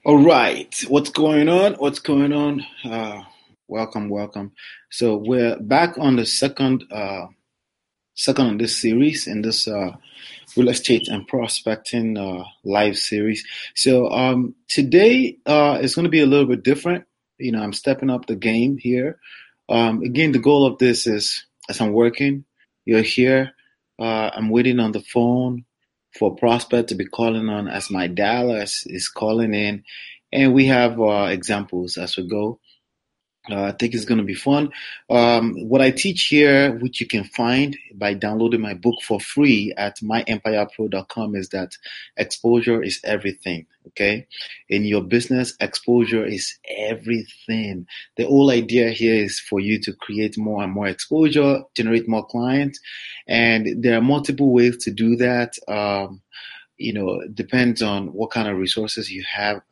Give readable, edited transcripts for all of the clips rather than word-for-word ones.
All right, what's going on? What's going on? Welcome. So we're back on the second on this series in this real estate and prospecting live series. So today is going to be a little bit different. I'm stepping up the game here. Again, the goal of this is as I'm working, you're here. I'm waiting on the phone for a prospect to be calling on as my dialer is calling in, and we have examples as we go. I think it's going to be fun. What I teach here, which you can find by downloading my book for free at myempirepro.com, is that exposure is everything. Okay. In your business, exposure is everything. The whole idea here is for you to create more and more exposure, generate more clients. And there are multiple ways to do that. It depends on what kind of resources you have.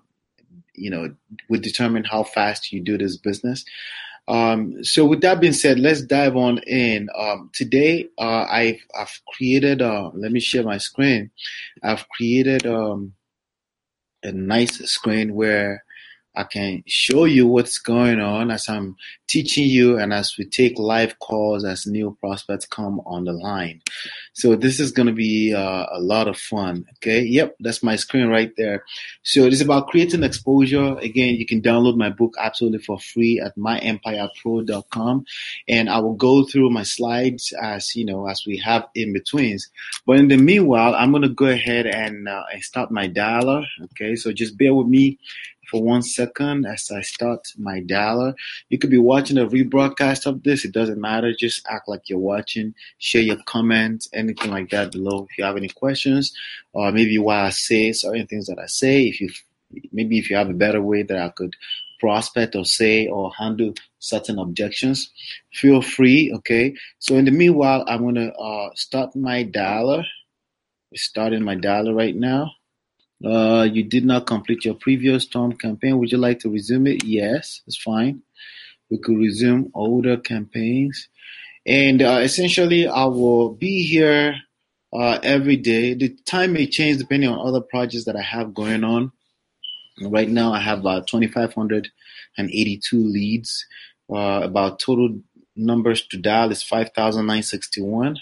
Would determine how fast you do this business. So with that being said, let's dive on in. Today, I've created. Let me share my screen. I've created a nice screen where I can show you what's going on as I'm teaching you and as we take live calls as new prospects come on the line. So this is going to be a lot of fun. Okay. Yep. That's my screen right there. So it is about creating exposure. Again, you can download my book absolutely for free at myempirepro.com. And I will go through my slides as we have in betweens. But in the meanwhile, I'm going to go ahead and start my dialer. Okay. So just bear with me for 1 second as I start my dialer. You could be watching a rebroadcast of this. It doesn't matter. Just act like you're watching. Share your comments, anything like that below. If you have any questions, or maybe why I say certain things that I say. If you have a better way that I could prospect or say or handle certain objections, feel free. Okay. So in the meanwhile, I'm gonna start my dialer. We're starting my dialer right now. You did not complete your previous Storm campaign. Would you like to resume it? Yes, it's fine. We could resume older campaigns. And essentially, I will be here every day. The time may change depending on other projects that I have going on. Right now, I have about 2,582 leads. About total numbers to dial is 5,961.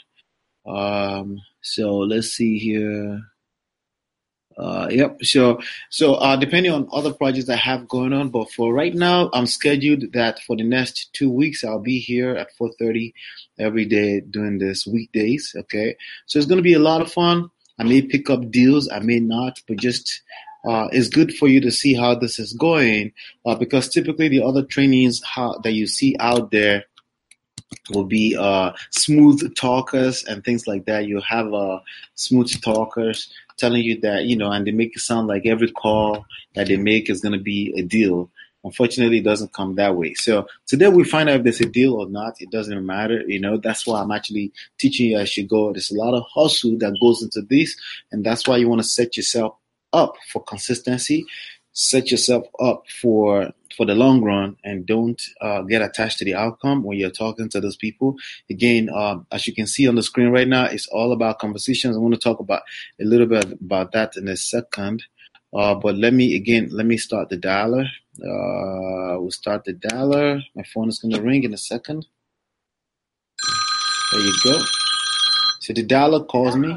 So let's see here. Yep. So depending on other projects I have going on, but for right now, I'm scheduled that for the next 2 weeks, I'll be here at 4:30 every day doing this weekdays. Okay. So it's going to be a lot of fun. I may pick up deals. I may not, but just, it's good for you to see how this is going, because typically the other trainings that you see out there will be smooth talkers and things like that. You have smooth talkers telling you that, and they make it sound like every call that they make is going to be a deal. Unfortunately, it doesn't come that way. So today we find out if there's a deal or not. It doesn't matter. That's why I'm actually teaching you as you go. There's a lot of hustle that goes into this, and that's why you want to set yourself up for consistency. Set yourself up for the long run, and don't get attached to the outcome when you're talking to those people. Again, as you can see on the screen right now, it's all about conversations. I want to talk about a little bit about that in a second. But let me start the dialer. We'll start the dialer. My phone is going to ring in a second. There you go. So the dialer calls me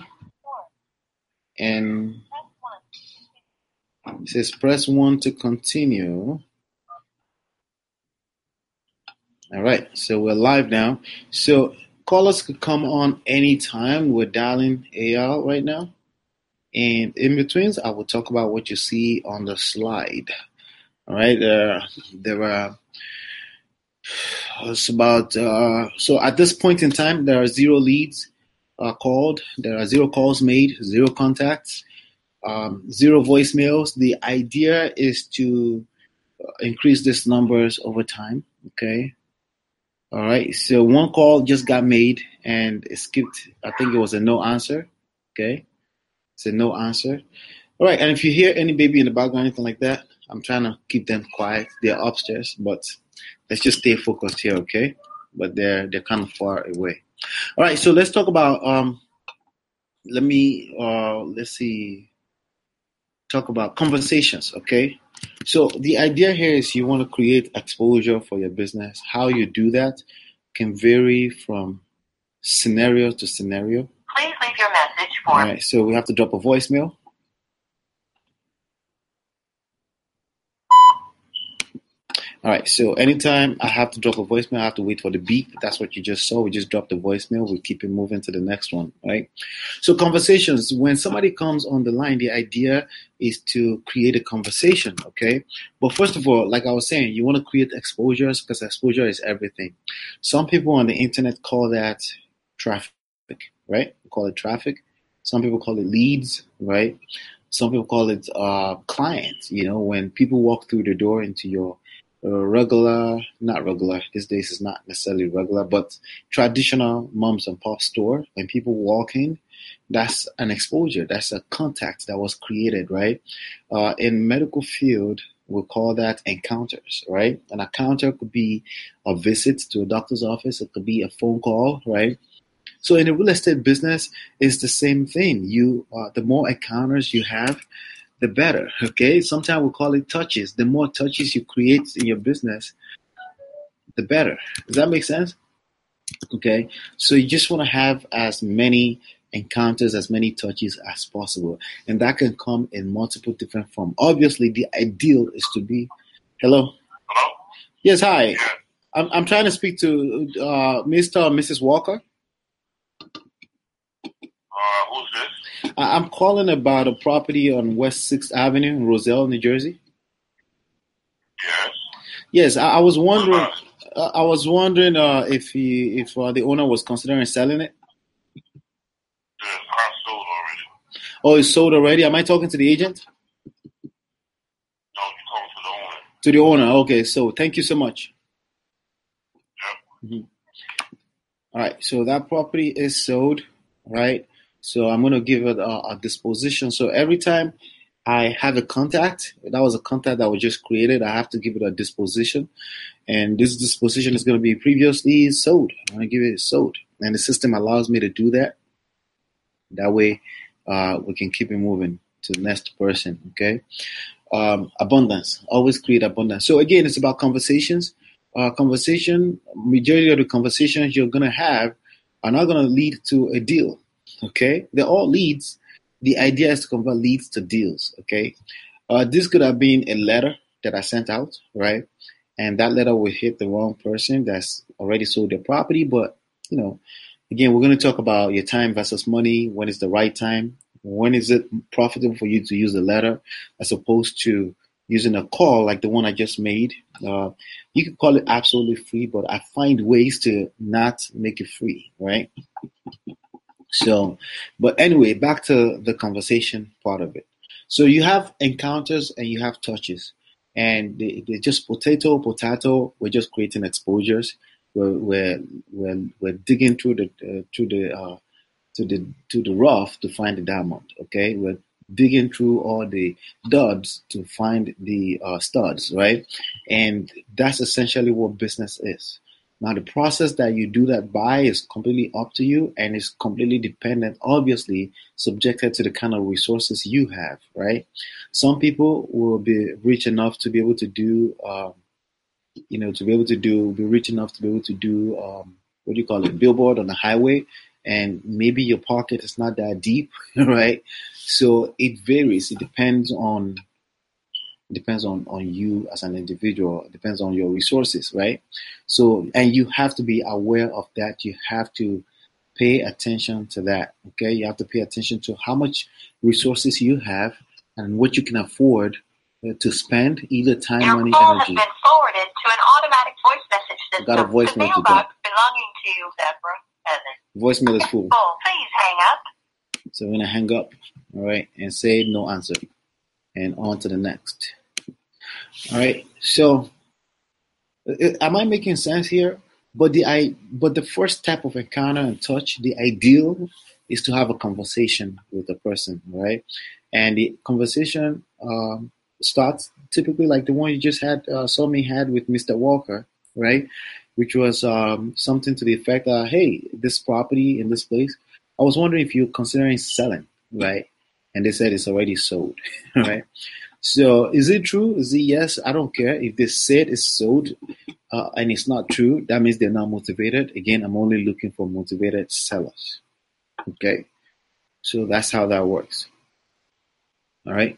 and it says press 1 to continue. All right, so we're live now. So callers could come on anytime. We're dialing AL right now. And in betweens, I will talk about what you see on the slide. All right, there are, it's about, so at this point in time, there are 0 leads called. There are 0 calls made, 0 contacts, 0 voicemails. The idea is to increase these numbers over time, okay? All right, so 1 call just got made and it skipped. I think it was a no answer. Okay, it's a no answer. All right, and if you hear any baby in the background, anything like that, I'm trying to keep them quiet. They're upstairs, but let's just stay focused here, okay? But they're kind of far away. All right, so let's talk about. Let's see. talk about conversations, okay? So the idea here is you want to create exposure for your business. How you do that can vary from scenario to scenario. Please leave your message for. All right, so we have to drop a voicemail. All right, so anytime I have to drop a voicemail, I have to wait for the beep. That's what you just saw. We just dropped the voicemail. We keep it moving to the next one, right? So conversations, when somebody comes on the line, the idea is to create a conversation, okay? But first of all, like I was saying, you want to create exposures because exposure is everything. Some people on the internet call that traffic, right? We call it traffic. Some people call it leads, right? Some people call it clients. You know, when people walk through the door into your not regular, these days is not necessarily regular, but traditional moms and pop store, when people walk in, that's an exposure, that's a contact that was created, right? In medical field, we call that encounters, right? An encounter could be a visit to a doctor's office, it could be a phone call, right? So in the real estate business, it's the same thing. The more encounters you have, the better. Okay. Sometimes we call it touches. The more touches you create in your business, the better. Does that make sense? Okay. So you just want to have as many encounters, as many touches as possible. And that can come in multiple different forms. Obviously, the ideal is to be. Hello? Hello? Yes, hi. Yeah. I'm trying to speak to Mr. or Mrs. Walker. Who's this? I'm calling about a property on West 6th Avenue in Roselle, New Jersey. Yes. Yes, I was wondering. What about I was wondering if the owner was considering selling it. Yes, I sold already. Oh, it's sold already. Am I talking to the agent? No, you talking to the owner. To the owner. Okay, so thank you so much. Yep. Mhm. All right, so that property is sold, right? So I'm going to give it a disposition. So every time I have a contact, that was a contact that was just created, I have to give it a disposition. And this disposition is going to be previously sold. I'm going to give it sold. And the system allows me to do that. That way, we can keep it moving to the next person, okay? Abundance. Always create abundance. So again, it's about conversations. Majority of the conversations you're going to have are not going to lead to a deal. Okay, they're all leads. The idea is to convert leads to deals. Okay, this could have been a letter that I sent out, right? And that letter will hit the wrong person that's already sold their property. But again, we're going to talk about your time versus money. When is the right time? When is it profitable for you to use a letter as opposed to using a call like the one I just made? You could call it absolutely free, but I find ways to not make it free, right? So, but anyway, back to the conversation part of it. So you have encounters and you have touches, and they're just potato. We're just creating exposures. We're digging through the rough to find the diamond. Okay, we're digging through all the duds to find the studs, right? And that's essentially what business is. Now, the process that you do that by is completely up to you and is completely dependent, obviously, subjected to the kind of resources you have, right? Some people will be rich enough to be able to do, be rich enough to be able to do, what do you call it, billboard on the highway, and maybe your pocket is not that deep, right? So it varies. It depends on you as an individual. It depends on your resources, right? So, and you have to be aware of that. You have to pay attention to that. Okay, you have to pay attention to how much resources you have and what you can afford to spend, either time, your money, call energy. has been forwarded to an automatic voice message system. Got a voicemail the to mailbox belonging to Deborah Evans. Voicemail is full. Please hang up. So I'm gonna hang up, all right, and say no answer, and on to the next. All right. So, am I making sense here? But the first type of encounter and touch, the ideal is to have a conversation with the person, right? And the conversation starts typically like the one you just had, saw me had with Mr. Walker, right? Which was something to the effect that, hey, this property in this place, I was wondering if you're considering selling, right? and they said it's already sold, right? So is it true? Is it yes? I don't care. If they said it's sold and it's not true, that means they're not motivated. Again, I'm only looking for motivated sellers. Okay. So that's how that works. All right.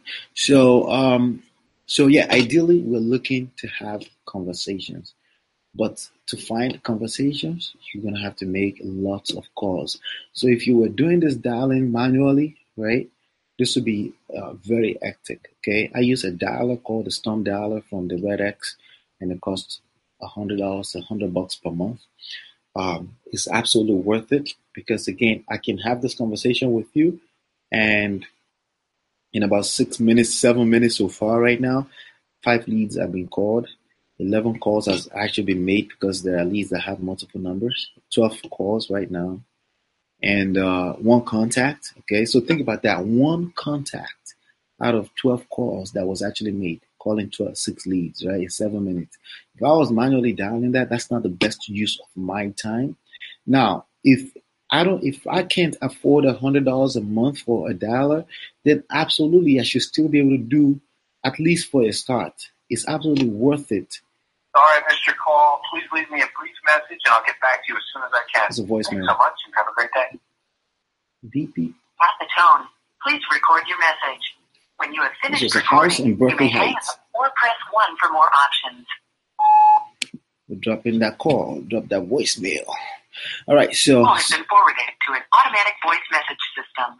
So yeah, ideally we're looking to have conversations. But to find conversations, you're gonna have to make lots of calls. So if you were doing this dialing manually, right, this would be very hectic. Okay, I use a dialer called the Storm Dialer from the Red X, and it costs $100, $100 per month. It's absolutely worth it because again, I can have this conversation with you, and in about 6 minutes, 7 minutes so far right now, 5 leads have been called. 11 calls has actually been made because there are leads that have multiple numbers. 12 calls right now, and one contact. Okay, so think about that. One contact out of 12 calls that was actually made, calling 6 leads, right? In 7 minutes. If I was manually dialing that, that's not the best use of my time. Now, if I can't afford $100 a month for a dialer, then absolutely I should still be able to do at least for a start. It's absolutely worth it. Sorry I missed your call. Please leave me a brief message and I'll get back to you as soon as I can. It's a voicemail. Thanks so much and have a great day. Beep beep. At the tone, please record your message. When you have finished This is a recording, house in you Berkeley may hang Heights. up or press 1 for more options. We'll drop in that call, drop that voicemail. All right, so Call has been forwarded to an automatic voice message system.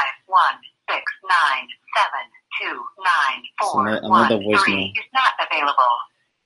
51697294113 another voicemail. is not available.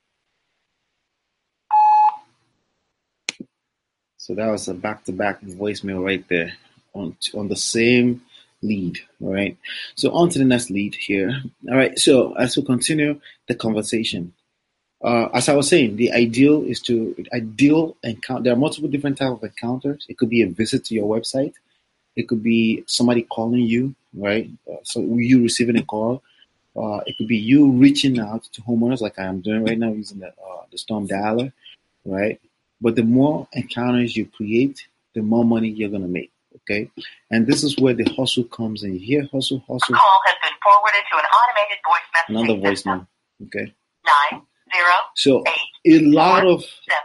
So that was a back-to-back voicemail right there on the same lead. All right. So on to the next lead here. All right. So as we continue the conversation, as I was saying, the ideal encounter. There are multiple different types of encounters. It could be a visit to your website. It could be somebody calling you, right? So you receiving a call. It could be you reaching out to homeowners like I am doing right now using the Storm Dialer, right? But the more encounters you create, the more money you're going to make, okay? And this is where the hustle comes in. You hear hustle. A call has been forwarded to an automated voice messaging Another system. voicemail, okay? 908 So a lot of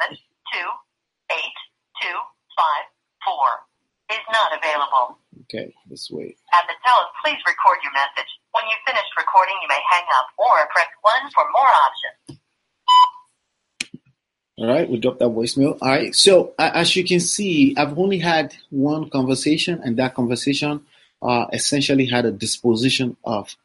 7282554 is not available. okay, this way. At the tone, please record your message. When you've finished recording, you may hang up or press 1 for more options. All right, we dropped that voicemail. All right, so as you can see, I've only had one conversation, and that conversation essentially had a disposition of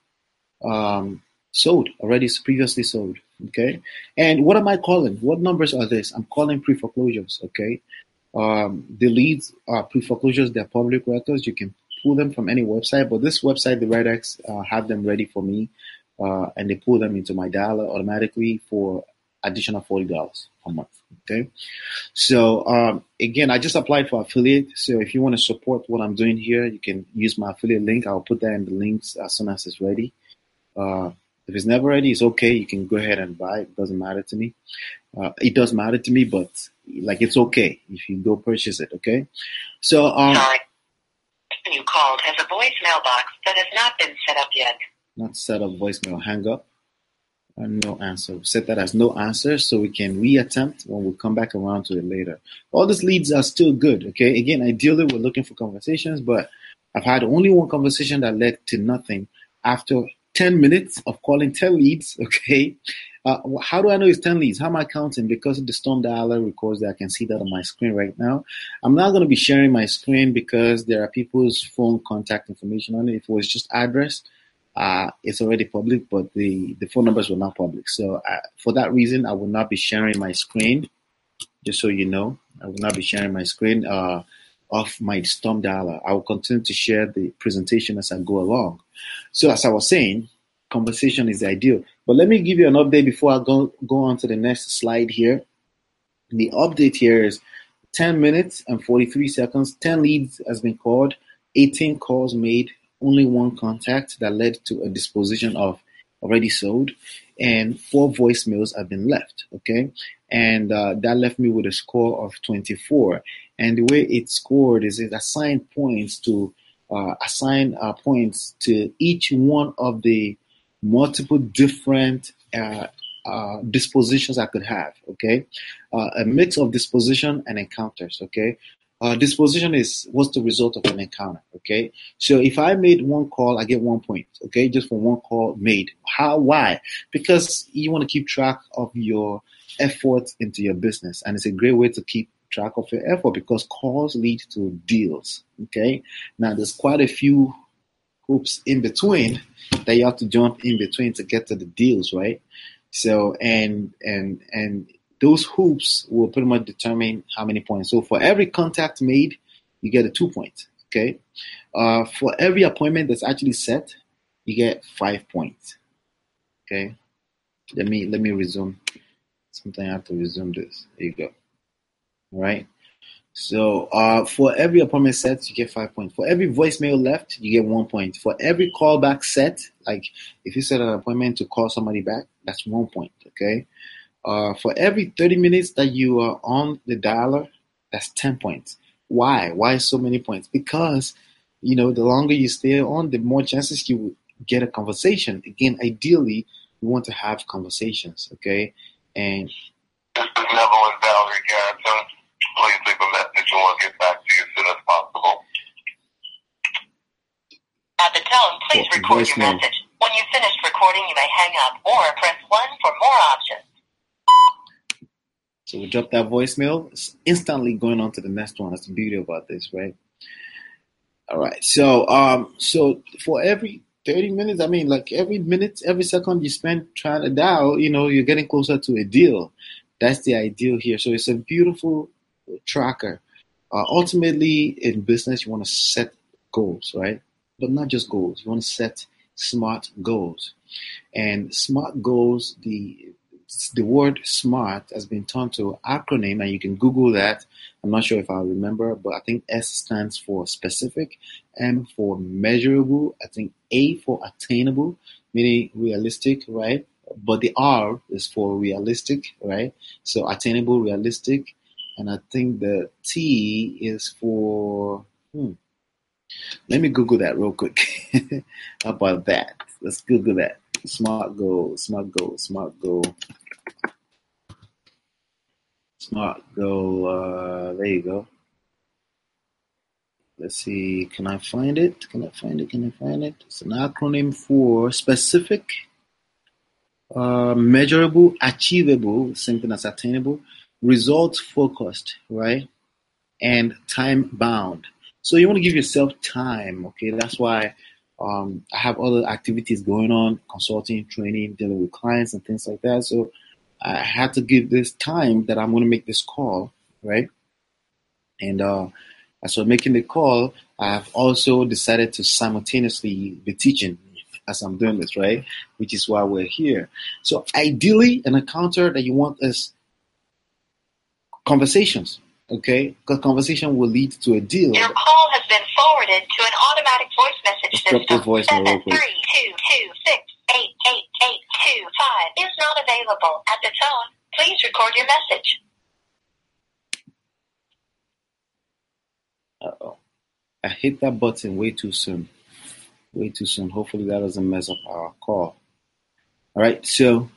sold, already previously sold, okay? And what am I calling? What numbers are this? I'm calling pre-foreclosures, okay? The leads are pre-foreclosures, they're public records. You can pull them from any website, but this website, the RedX, have them ready for me, and they pull them into my dialer automatically for additional $40 a month, okay? So again, I just applied for affiliate, so if you want to support what I'm doing here, you can use my affiliate link. I'll put that in the links as soon as it's ready. If it's never ready, it's okay. You can go ahead and buy it. It doesn't matter to me. It does matter to me, but like it's okay if you go purchase it, okay? So Sorry. The person you called has a voice mailbox that has not been set up yet. Not set up voicemail, hang up. No answer. Set that as no answer so we can reattempt when we come back around to it later. All these leads are still good, okay? Again, ideally we're looking for conversations, but I've had only one conversation that led to nothing after 10 minutes of calling 10 leads, okay? How do I know it's 10 leads? How am I counting? Because the Storm Dialer records that I can see that on my screen right now. I'm not going to be sharing my screen because there are people's phone contact information on it. If it was just address, it's already public, but the phone numbers were not public. So for that reason, I will not be sharing my screen, just so you know. I will not be sharing my screen of my Storm Dialer. I will continue to share the presentation as I go along. So as I was saying, conversation is ideal. But let me give you an update before I go on to the next slide here. The update here is 10 minutes and 43 seconds. 10 leads has been called, 18 calls made, only one contact that led to a disposition of already sold, and 4 voicemails have been left, okay? And that left me with a score of 24. And the way it scored is it assigned points to assign points to each one of the multiple different dispositions I could have. Okay, a mix of disposition and encounters. Okay. Disposition is what's the result of an encounter. Okay, so if I made one call, I get 1 point. Okay, just for one call made. How? Why? Because you want to keep track of your effort into your business, and it's a great way to keep track of your effort because calls lead to deals. Okay, now there's quite a few hoops in between that you have to jump in between to get to the deals, right? So and those hoops will pretty much determine how many points. So for every contact made, you get a 2 points. Okay. For every appointment that's actually set, you get 5 points. Okay. Let me resume. Something I have to resume this. There you go. All right. So for every appointment set, you get 5 points. For every voicemail left, you get 1 point. For every callback set, like if you set an appointment to call somebody back, that's 1 point. Okay. For every 30 minutes that you are on the dialer, that's 10 points. Why? Why so many points? Because, the longer you stay on, the more chances you will get a conversation. Again, ideally, you want to have conversations, okay? And this is Neville and Valerie Garrison. Please leave a message and we'll get back to you as soon as possible. At the tone, please record your message. When you've finished recording, you may hang up or press 1 for more options. So we drop that voicemail. It's instantly going on to the next one. That's the beauty about this, right? All right. So so for every 30 minutes, like every minute, every second you spend trying to dial, you're getting closer to a deal. That's the ideal here. So it's a beautiful tracker. Ultimately, in business, you want to set goals, right? But not just goals. You want to set smart goals. And smart goals, the word SMART has been turned to an acronym, and you can Google that. I'm not sure if I'll remember, but I think S stands for specific, M for measurable, I think A for attainable, meaning realistic, right? But the R is for realistic, right? So attainable, realistic, and I think the T is for, let me Google that real quick. How about that? Let's Google that. Smart goal, smart goal, smart goal. Smart goal, there you go. Let's see, can I find it? Can I find it? It's an acronym for specific, measurable, achievable, same thing as attainable, results focused, right? And time bound. So you want to give yourself time, okay? That's why I have other activities going on, consulting, training, dealing with clients and things like that. So I had to give this time that I'm going to make this call, right? And as we're making the call, I've also decided to simultaneously be teaching as I'm doing this, right? Which is why we're here. So ideally, an encounter that you want is conversations, okay? Because conversation will lead to a deal. Your call has been forwarded to an automatic voice message system. Let's drop the voicemail real quick. 732268825 is not available. At the tone, please record your message. Uh-oh. I hit that button way too soon. Way too soon. Hopefully that doesn't mess up our call. All right, so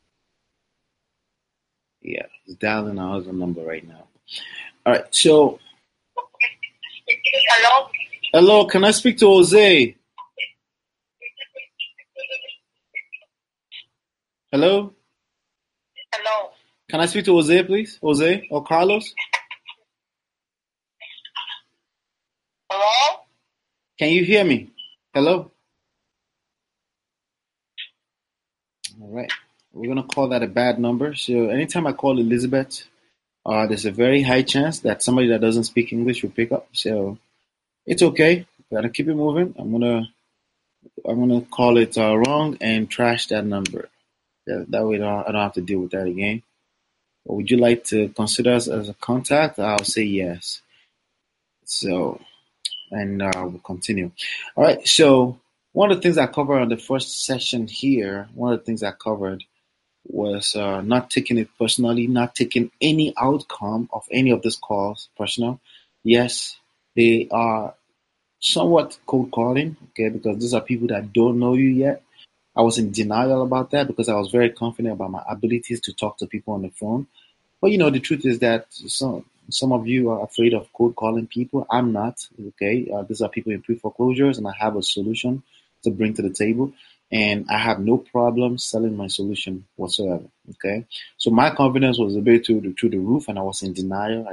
yeah, it's dialing our other number right now. All right, so Hello? hello, can I speak to Jose? Hello? Hello? Can I speak to Jose, please? Jose or Carlos? Hello? Can you hear me? Hello? All right. We're going to call that a bad number. So anytime I call Elizabeth, there's a very high chance that somebody that doesn't speak English will pick up. So it's okay. Gotta keep it moving. I'm gonna call it wrong and trash that number. That way I don't have to deal with that again. Or would you like to consider us as a contact? I'll say yes. So, and we'll continue. All right. So one of the things I covered on the first session here, one of the things I covered was not taking it personally, not taking any outcome of any of these calls personal. Yes, they are somewhat cold calling, okay, because these are people that don't know you yet. I was in denial about that because I was very confident about my abilities to talk to people on the phone. But the truth is that some of you are afraid of cold calling people. I'm not. Okay, these are people in pre-foreclosures, and I have a solution to bring to the table, and I have no problem selling my solution whatsoever. Okay, so my confidence was a bit through the roof, and I was in denial.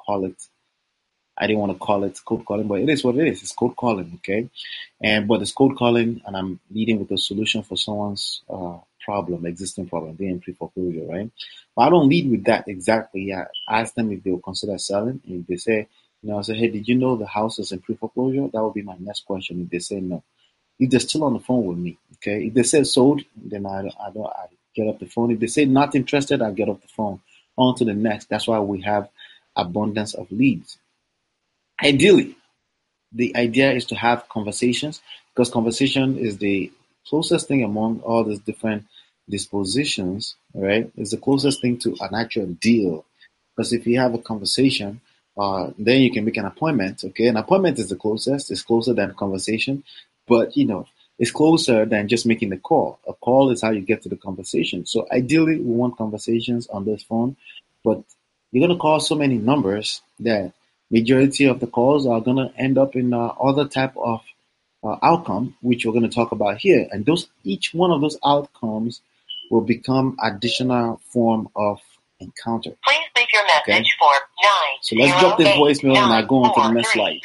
I didn't want to call it cold calling, but it is what it is. It's cold calling, okay? But it's cold calling, and I'm leading with a solution for someone's problem, existing problem, being pre-foreclosure, right? But I don't lead with that exactly. I ask them if they will consider selling, and if they say, I say, hey, did you know the house is in pre-foreclosure? That would be my next question. If they say no, if they're still on the phone with me, okay? If they say sold, then I get off the phone. If they say not interested, I get off the phone. On to the next. That's why we have abundance of leads. Ideally, the idea is to have conversations because conversation is the closest thing among all these different dispositions, right? It's the closest thing to an actual deal. Because if you have a conversation, then you can make an appointment. Okay, an appointment is the closest. It's closer than a conversation, but it's closer than just making a call. A call is how you get to the conversation. So ideally, we want conversations on this phone, but you're gonna call so many numbers that majority of the calls are gonna end up in other type of outcome, which we're going to talk about here. And each one of those outcomes will become additional form of encounter. Please leave your message for 9. So let's drop this voicemail and I go on to the next slide.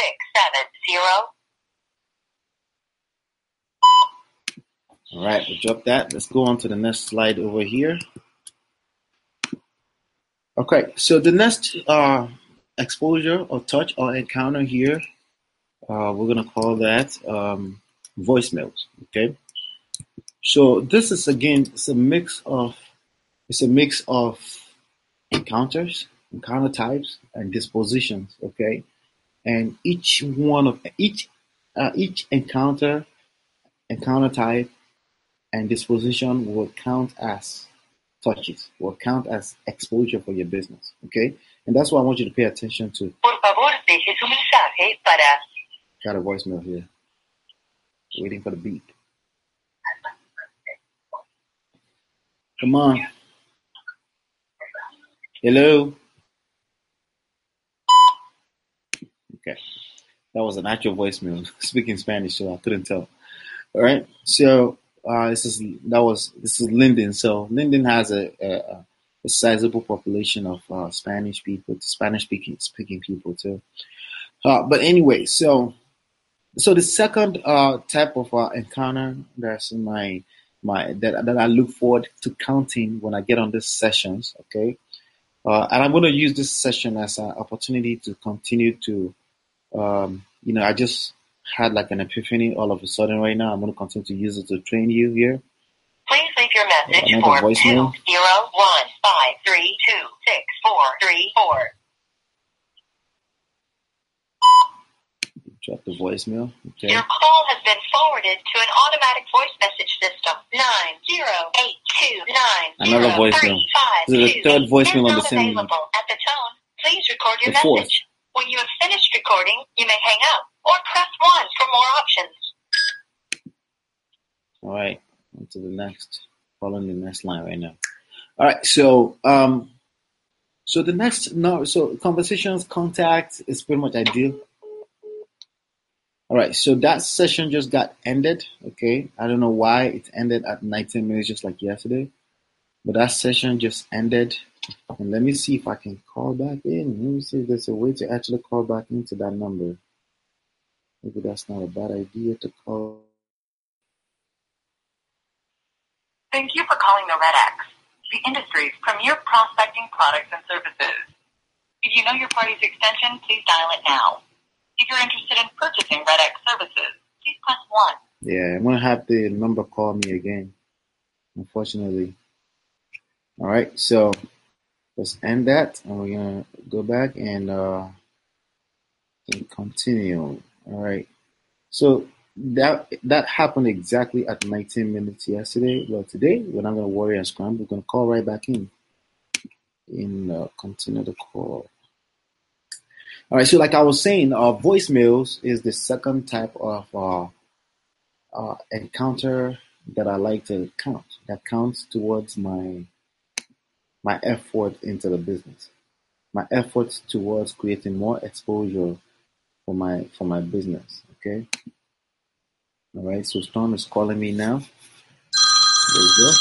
3670. All right, we dropped that. Let's go on to the next slide over here. Okay, so the next exposure or touch or encounter here, we're going to call that voicemails. Okay. So this is again, it's a mix of encounters, encounter types, and dispositions. Okay, and each encounter type, and disposition will count as touches, will count as exposure for your business. Okay, and that's why I want you to pay attention to. Por favor, deje su mensaje para. Got a voicemail here. Waiting for the beep. Come on. Hello. Okay. That was an actual voicemail speaking Spanish, so I couldn't tell. All right. So this is Linden. So Linden has a sizable population of Spanish speaking people too. But anyway, so the second type of encounter that's in that I look forward to counting when I get on these sessions. Okay. And I'm going to use this session as an opportunity to continue to, I just had like an epiphany all of a sudden right now. I'm going to continue to use it to train you here. Please leave your message for 20153264434. Drop the voicemail. Okay. Your call has been forwarded to an automatic voice message system. 90829. Another voicemail. This is the third voicemail on the same. At the tone, please record your The fourth. message. When you have finished recording, you may hang up or press 1 for more options. All right, on to the next. Following the next line right now. All right, so so conversations, contact is pretty much ideal. All right, so that session just got ended. Okay, I don't know why it ended at 19 minutes, just like yesterday, but that session just ended. And let me see if I can call back in. Let me see if there's a way to actually call back into that number. Maybe that's not a bad idea to call. Thank you for calling the Red X, the industry's premier prospecting products and services. If you know your party's extension, please dial it now. If you're interested in purchasing Red X services, please press 1. Yeah, I'm gonna have the number call me again, unfortunately. All right, so let's end that, and we're gonna go back and continue. All right, so that happened exactly at 19 minutes yesterday. Well, today we're not gonna worry and scramble. We're gonna call right back in and continue the call. All right. So like I was saying, voicemails is the second type of encounter that I like to count. That counts towards my effort into the business, my efforts towards creating more exposure for my business. Okay. All right. So Storm is calling me now. There you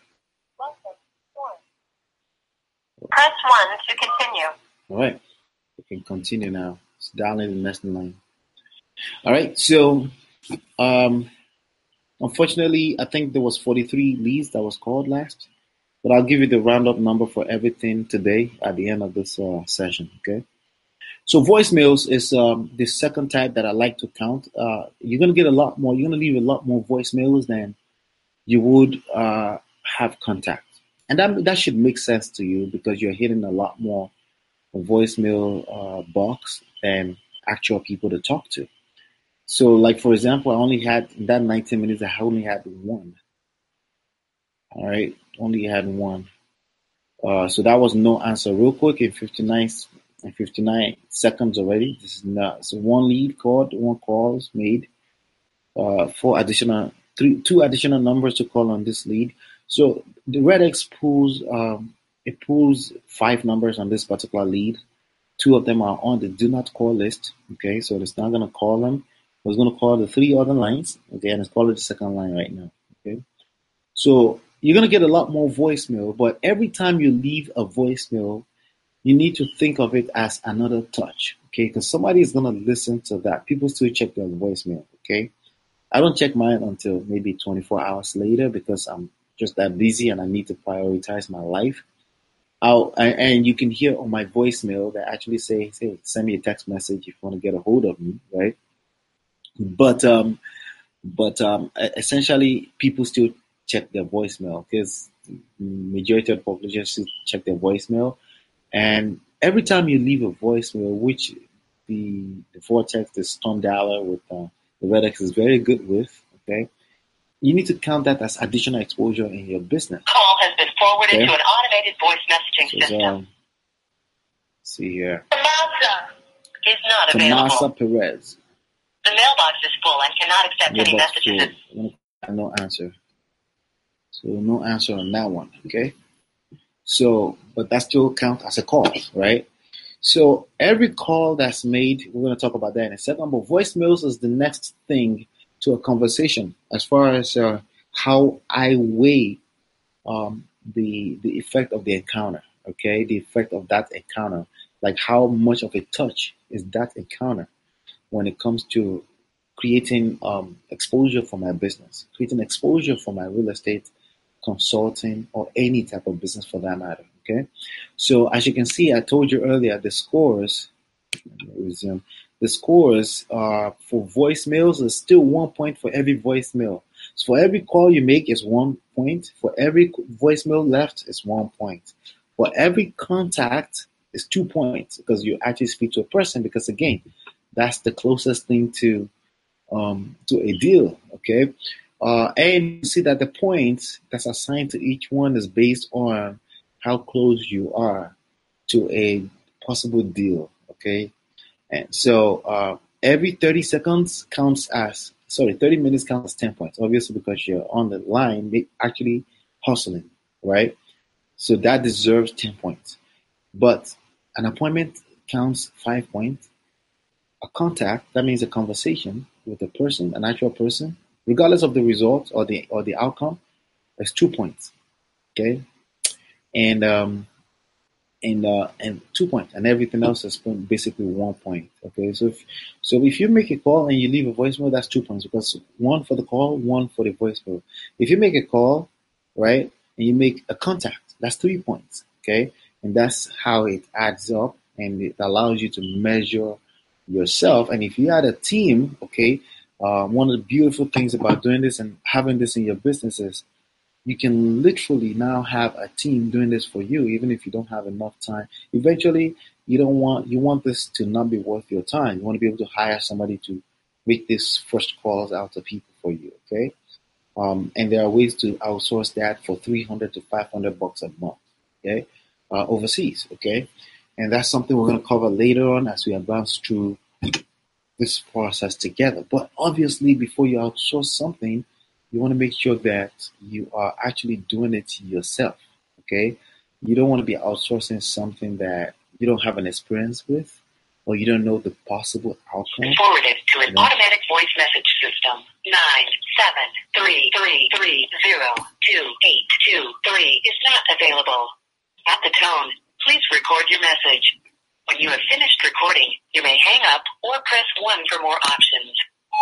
Press 1 to continue. go. All right. We can continue now. It's dialing the next line. All right. So unfortunately, I think there was 43 leads that was called last, but I'll give you the roundup number for everything today at the end of this session. Okay. So voicemails is the second type that I like to count. You're gonna get a lot more. You're gonna leave a lot more voicemails than you would have contact, and that should make sense to you because you're hitting a lot more voicemail box than actual people to talk to. So, like for example, I only had in that 19 minutes. I only had one. All right, only had one. So that was no answer. Real quick in 59 seconds already. This is not so one lead called, one calls made. Two additional numbers to call on this lead. So the RedX pulls it pulls five numbers on this particular lead. Two of them are on the do not call list. Okay, so it's not gonna call them. It's gonna call the three other lines. Okay, and it's calling the second line right now. Okay, so you're gonna get a lot more voicemail, but every time you leave a voicemail, you need to think of it as another touch. Okay, because somebody is gonna listen to that. People still check their voicemail. Okay, I don't check mine until maybe 24 hours later because I'm just that busy and I need to prioritize my life. And you can hear on my voicemail that actually say, hey, send me a text message if you want to get a hold of me, right? But essentially, people still check their voicemail because majority of the population still check their voicemail. And every time you leave a voicemail, which the Vortex, the Storm Dialer with the RedX is very good with, okay, you need to count that as additional exposure in your business. Call has been forwarded Okay. to an automated voice messaging So, system. see here, Tomasa is not Tomasa available. Perez. The mailbox is full and cannot accept any Mailbox messages. full. No answer. So no answer on that one. Okay. So, but that still counts as a call, right? So every call that's made, we're going to talk about that in a second. But voicemails is the next thing to a conversation as far as how I weigh the effect of the encounter. Okay, the effect of that encounter, like how much of a touch is that encounter when it comes to creating exposure for my business, creating exposure for my real estate consulting or any type of business for that matter. Okay, so as you can see, I told you earlier the scores. Let me resume. The scores for voicemails is still 1 point for every voicemail. So for every call you make is 1 point. For every voicemail left is 1 point. For every contact is 2 points because you actually speak to a person. Because again, that's the closest thing to a deal. Okay, and you see that the points that's assigned to each one is based on how close you are to a possible deal. Okay, and so every 30 seconds counts as, 30 minutes counts as 10 points, obviously, because you're on the line, actually hustling, right? So that deserves 10 points. But an appointment counts 5 points. A contact, that means a conversation with a person, an actual person, regardless of the result or the outcome, is 2 points. Okay? And and 2 points, and everything else is basically 1 point. Okay, so if you make a call and you leave a voicemail, that's 2 points because one for the call, one for the voicemail. If you make a call, right, and you make a contact, that's 3 points. Okay, and that's how it adds up, and it allows you to measure yourself. And if you had a team, okay, one of the beautiful things about doing this and having this in your business is you can literally now have a team doing this for you, even if you don't have enough time. Eventually, you want this to not be worth your time. You want to be able to hire somebody to make these first calls out to people for you. Okay, and there are ways to outsource that for $300 to $500 a month. Okay, overseas. Okay, And that's something we're going to cover later on as we advance through this process together. But obviously, before you outsource something, you want to make sure that you are actually doing it yourself. Okay? You don't want to be outsourcing something that you don't have an experience with or you don't know the possible outcome. Forwarded to an automatic voice message system. 973302823 is not available. At the tone, please record your message. When you have finished recording, you may hang up or press 1 for more options.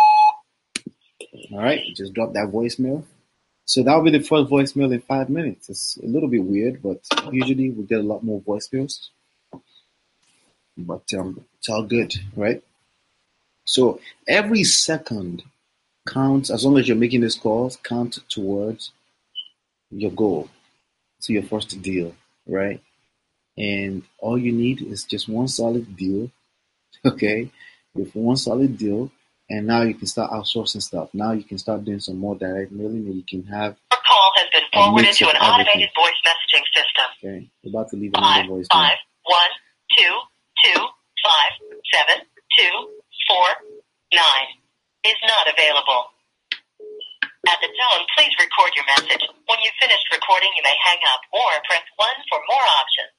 All right, just drop that voicemail. So that'll be the first voicemail in 5 minutes. It's a little bit weird, but usually we get a lot more voicemails. But it's all good, right? So every second counts, as long as you're making these calls, count towards your goal, to your first deal, right? And all you need is just one solid deal, okay? With one solid deal, and now you can start outsourcing stuff. Now you can start doing some more direct mailing, and you can have Your call has been forwarded to an automated voice messaging system. Okay, we're about to leave another voicemail. 5 1 2 2 5 7 2 4 9 is not available. At the tone, please record your message. When you've finished recording, you may hang up or press 1 for more options.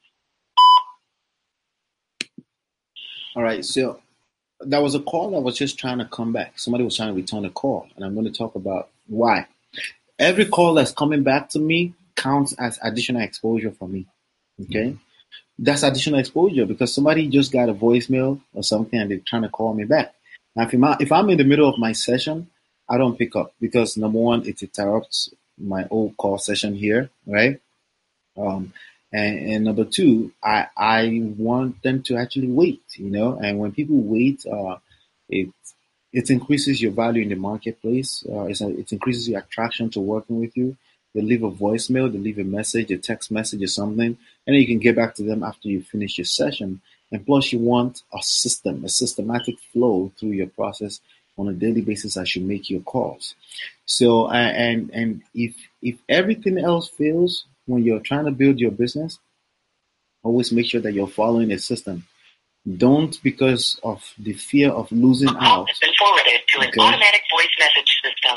All right, so that was a call that was just trying to come back. Somebody was trying to return a call, and I'm going to talk about why. Every call that's coming back to me counts as additional exposure for me, okay? That's additional exposure because somebody just got a voicemail or something and they're trying to call me back. Now, if I'm in the middle of my session, I don't pick up because, number one, it interrupts my old call session here, right? And number two, I want them to actually wait, and when people wait, it increases your value in the marketplace. It increases your attraction to working with you. They leave a voicemail, they leave a message, a text message or something, and then you can get back to them after you finish your session. And plus you want a systematic flow through your process on a daily basis as you make your calls. So, and if everything else fails when you're trying to build your business, always make sure that you're following a system. Don't, because of the fear of losing out. It's been forwarded to an automatic voice message system.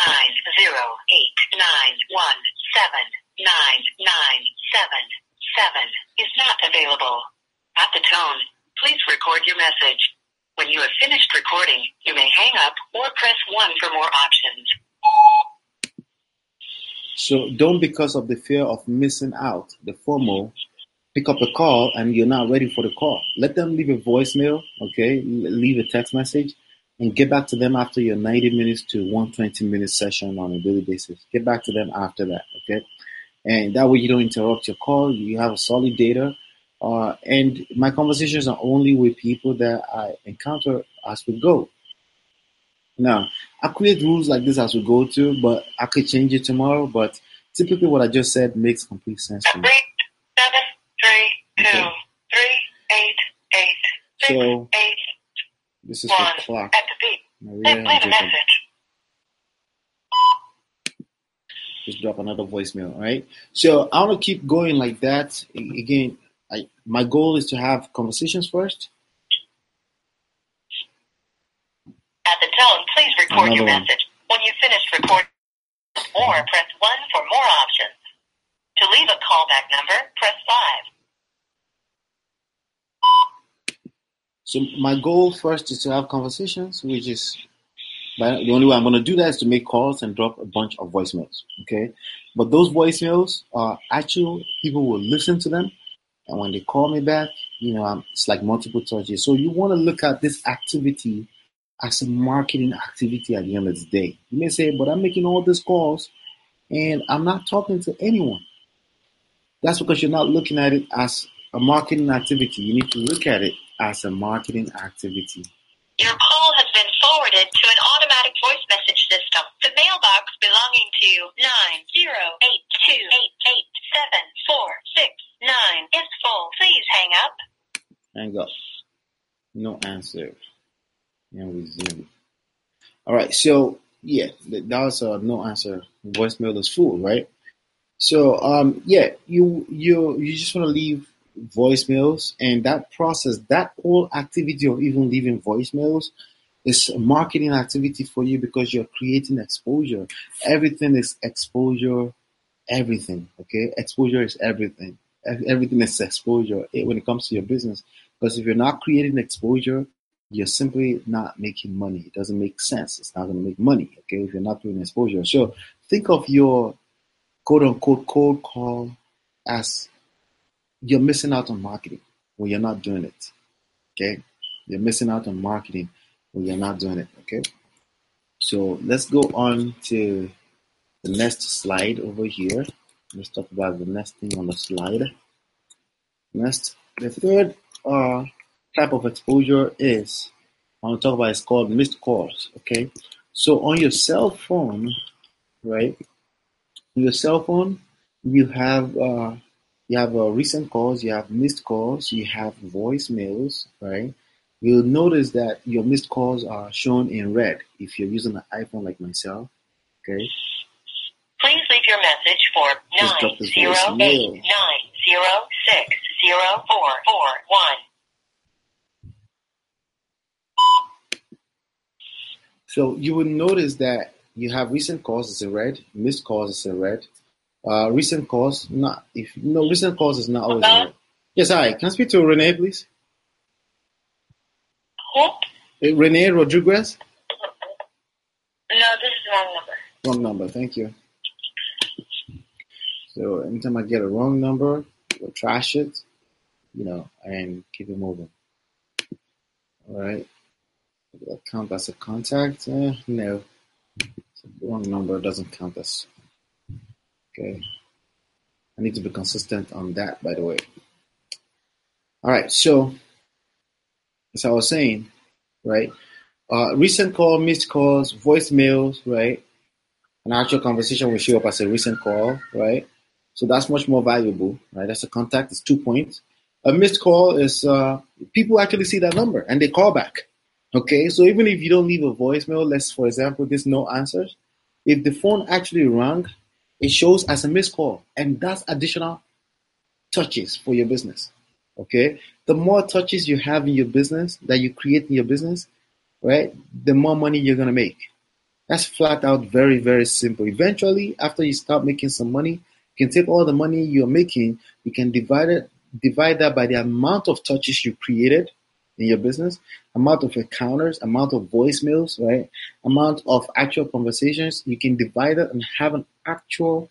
90891799777 is not available. At the tone, please record your message. When you have finished recording, you may hang up or press 1 for more options. So don't, because of the fear of missing out, the FOMO, pick up a call and you're not ready for the call. Let them leave a voicemail, okay? Leave a text message and get back to them after your 90 minutes to 120-minute session on a daily basis. Get back to them after that, okay? And that way you don't interrupt your call. You have a solid data. And my conversations are only with people that I encounter as we go. Now, I create rules like this as we go too, but I could change it tomorrow. But typically what I just said makes complete sense to me. 7 3 2 3 8 8 6 So 8 this is 1 the clock. at the beep. Maria Then leave a Jacob. message. Just drop another voicemail, all right? So I want to keep going like that. Again, my goal is to have conversations first. At the tone, please record your Another one. message. When you finish recording, or press 1 for more options. To leave a callback number, press 5. So my goal first is to have conversations, which is, but the only way I'm going to do that is to make calls and drop a bunch of voicemails, okay? But those voicemails are actual, people will listen to them, and when they call me back, it's like multiple touches. So you want to look at this activity as a marketing activity at the end of the day. You may say, but I'm making all these calls, and I'm not talking to anyone. That's because you're not looking at it as a marketing activity. You need to look at it as a marketing activity. Your call has been forwarded to an automatic voice message system. The mailbox belonging to 908288746 is full. Please hang up. Hang up. No answer. And resume. All right. So yeah, that was a no answer. Voicemail is full, right? So you just want to leave voicemails, and that process, that whole activity of even leaving voicemails is a marketing activity for you because you're creating exposure. Everything is exposure. Everything, okay? Exposure is everything. Everything is exposure when it comes to your business. Because if you're not creating exposure, you're simply not making money. It doesn't make sense. It's not going to make money, okay? If you're not doing exposure. So think of your quote unquote cold call as you're missing out on marketing when you're not doing it, okay? You're missing out on marketing when you're not doing it, okay? So let's go on to the next slide over here. Let's talk about the next thing on the slide. Next, the third type of exposure is, I want to talk about, it's called missed calls, okay? So on your cell phone, right? On your cell phone, you have recent calls, you have missed calls, you have voicemails, right? You'll notice that your missed calls are shown in red if you're using an iPhone like myself, okay? Please leave your message for Just drop this voicemail. 908-906-0441. So you will notice that you have recent calls is in red, missed calls is in red. Recent calls, recent calls is not always in red. Yes, hi. Can I speak to Renee, please? Who? Renee Rodriguez? No, this is the wrong number. Wrong number, thank you. So anytime I get a wrong number, we'll trash it, and keep it moving. All right. Will that count as a contact? No. So the wrong number doesn't count as. Okay. I need to be consistent on that, by the way. All right. So, as I was saying, right? Recent call, missed calls, voicemails, right? An actual conversation will show up as a recent call, right? So that's much more valuable, right? That's a contact. It's 2 points. A missed call is people actually see that number and they call back. Okay, so even if you don't leave a voicemail, let's, for example, there's no answers. If the phone actually rang, it shows as a missed call, and that's additional touches for your business. Okay, the more touches you have in your business, that you create in your business, right, the more money you're gonna make. That's flat out very, very simple. Eventually, after you start making some money, you can take all the money you're making, you can divide that by the amount of touches you created in your business, amount of encounters, amount of voicemails, right? Amount of actual conversations. You can divide it and have an actual.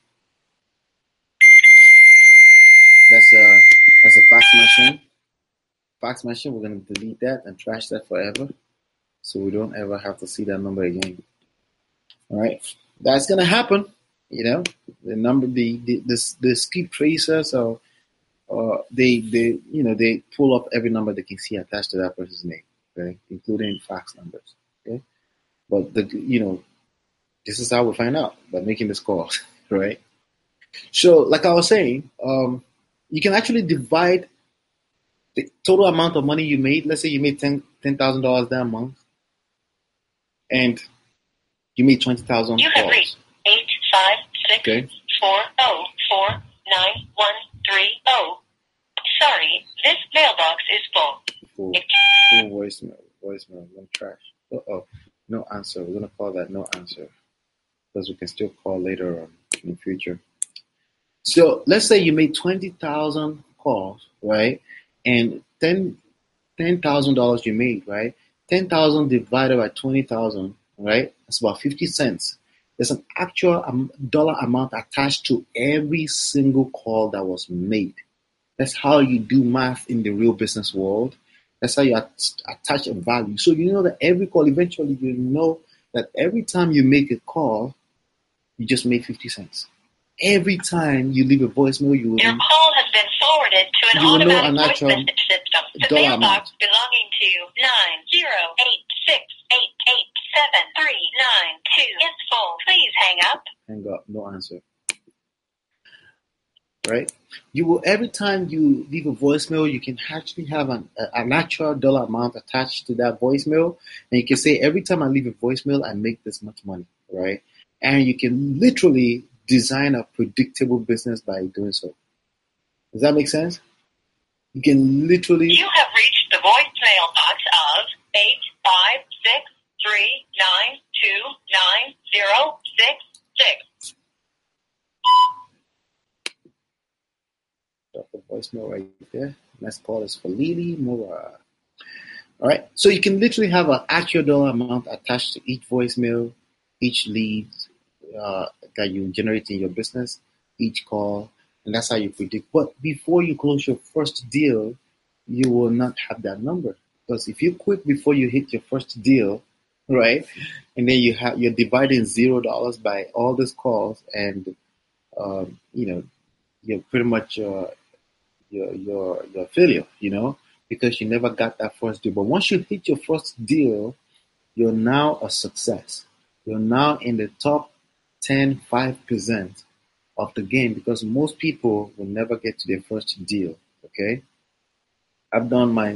That's a fax machine. Fax machine. We're gonna delete that and trash that forever, so we don't ever have to see that number again. All right, that's gonna happen. The number, the skip tracers are. They pull up every number they can see attached to that person's name, okay, including fax numbers. Okay, but this is how we find out by making this call, right? So, like I was saying, you can actually divide the total amount of money you made. Let's say you made $10,000 that month, and you made 20,000 calls. You have reached 856-404-9130. Sorry, this mailbox is full. Full voicemail. No trash. No answer. We're gonna call that no answer because we can still call later on in the future. So let's say you made 20,000 calls, right? And $10,000 you made, right? 10,000 divided by 20,000, right? That's about 50 cents. There's an actual dollar amount attached to every single call that was made. That's how you do math in the real business world. That's how you attach a value. So you know that every call, eventually you know that every time you make a call, you just made 50 cents. Every time you leave a voicemail, Your call has been forwarded to an automatic voice message system. The mailbox belonging to 90868887392 is full. Please hang up. Hang up. No answer. Right? You will, every time you leave a voicemail, you can actually have an actual dollar amount attached to that voicemail, and you can say, every time I leave a voicemail, I make this much money, right? And you can literally design a predictable business by doing so. Does that make sense? You can literally. You have reached the voicemail box of 85639290066. Drop the voicemail right there. Next call is for Lily Mora. All right. So you can literally have an actual dollar amount attached to each voicemail, each lead that you generate in your business, each call, and that's how you predict. But before you close your first deal, you will not have that number, because if you quit before you hit your first deal, right, and then you're dividing $0 by all these calls, and you're pretty much you're a failure, because you never got that first deal. But once you hit your first deal, you're now a success. You're now in the top 5% of the game, because most people will never get to their first deal. Okay, I've done my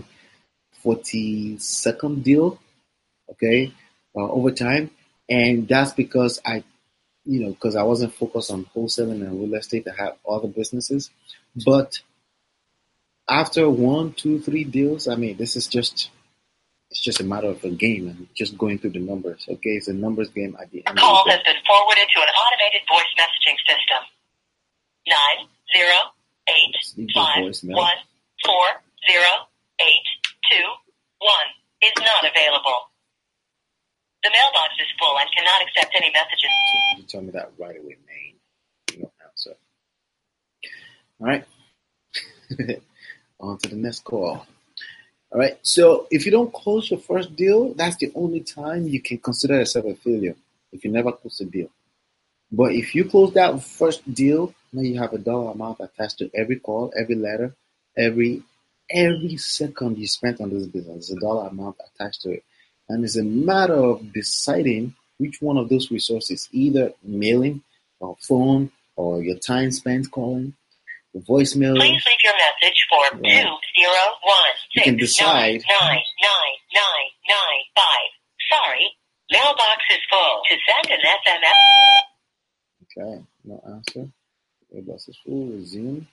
42nd deal. Okay, over time, and that's because because I wasn't focused on wholesaling and real estate. I had other businesses, but after 1, 2, 3 deals, I mean, it's just a matter of a game and just going through the numbers. Okay, it's a numbers game at the end. A call has been forwarded to an automated voice messaging system. 90851408221 is not available. The mailbox is full and cannot accept any messages. So you tell me that right away, man. You don't answer. All right. On to the next call. All right. So if you don't close your first deal, that's the only time you can consider yourself a failure, if you never close a deal. But if you close that first deal, now you have a dollar amount attached to every call, every letter, every second you spent on this business. There's a dollar amount attached to it. And it's a matter of deciding which one of those resources, either mailing or phone or your time spent calling, the voicemail. Please leave your message for 201 You can decide. 99995. Sorry, mailbox is full. To send an SMS. Okay, no answer. Mailbox is full. Resume.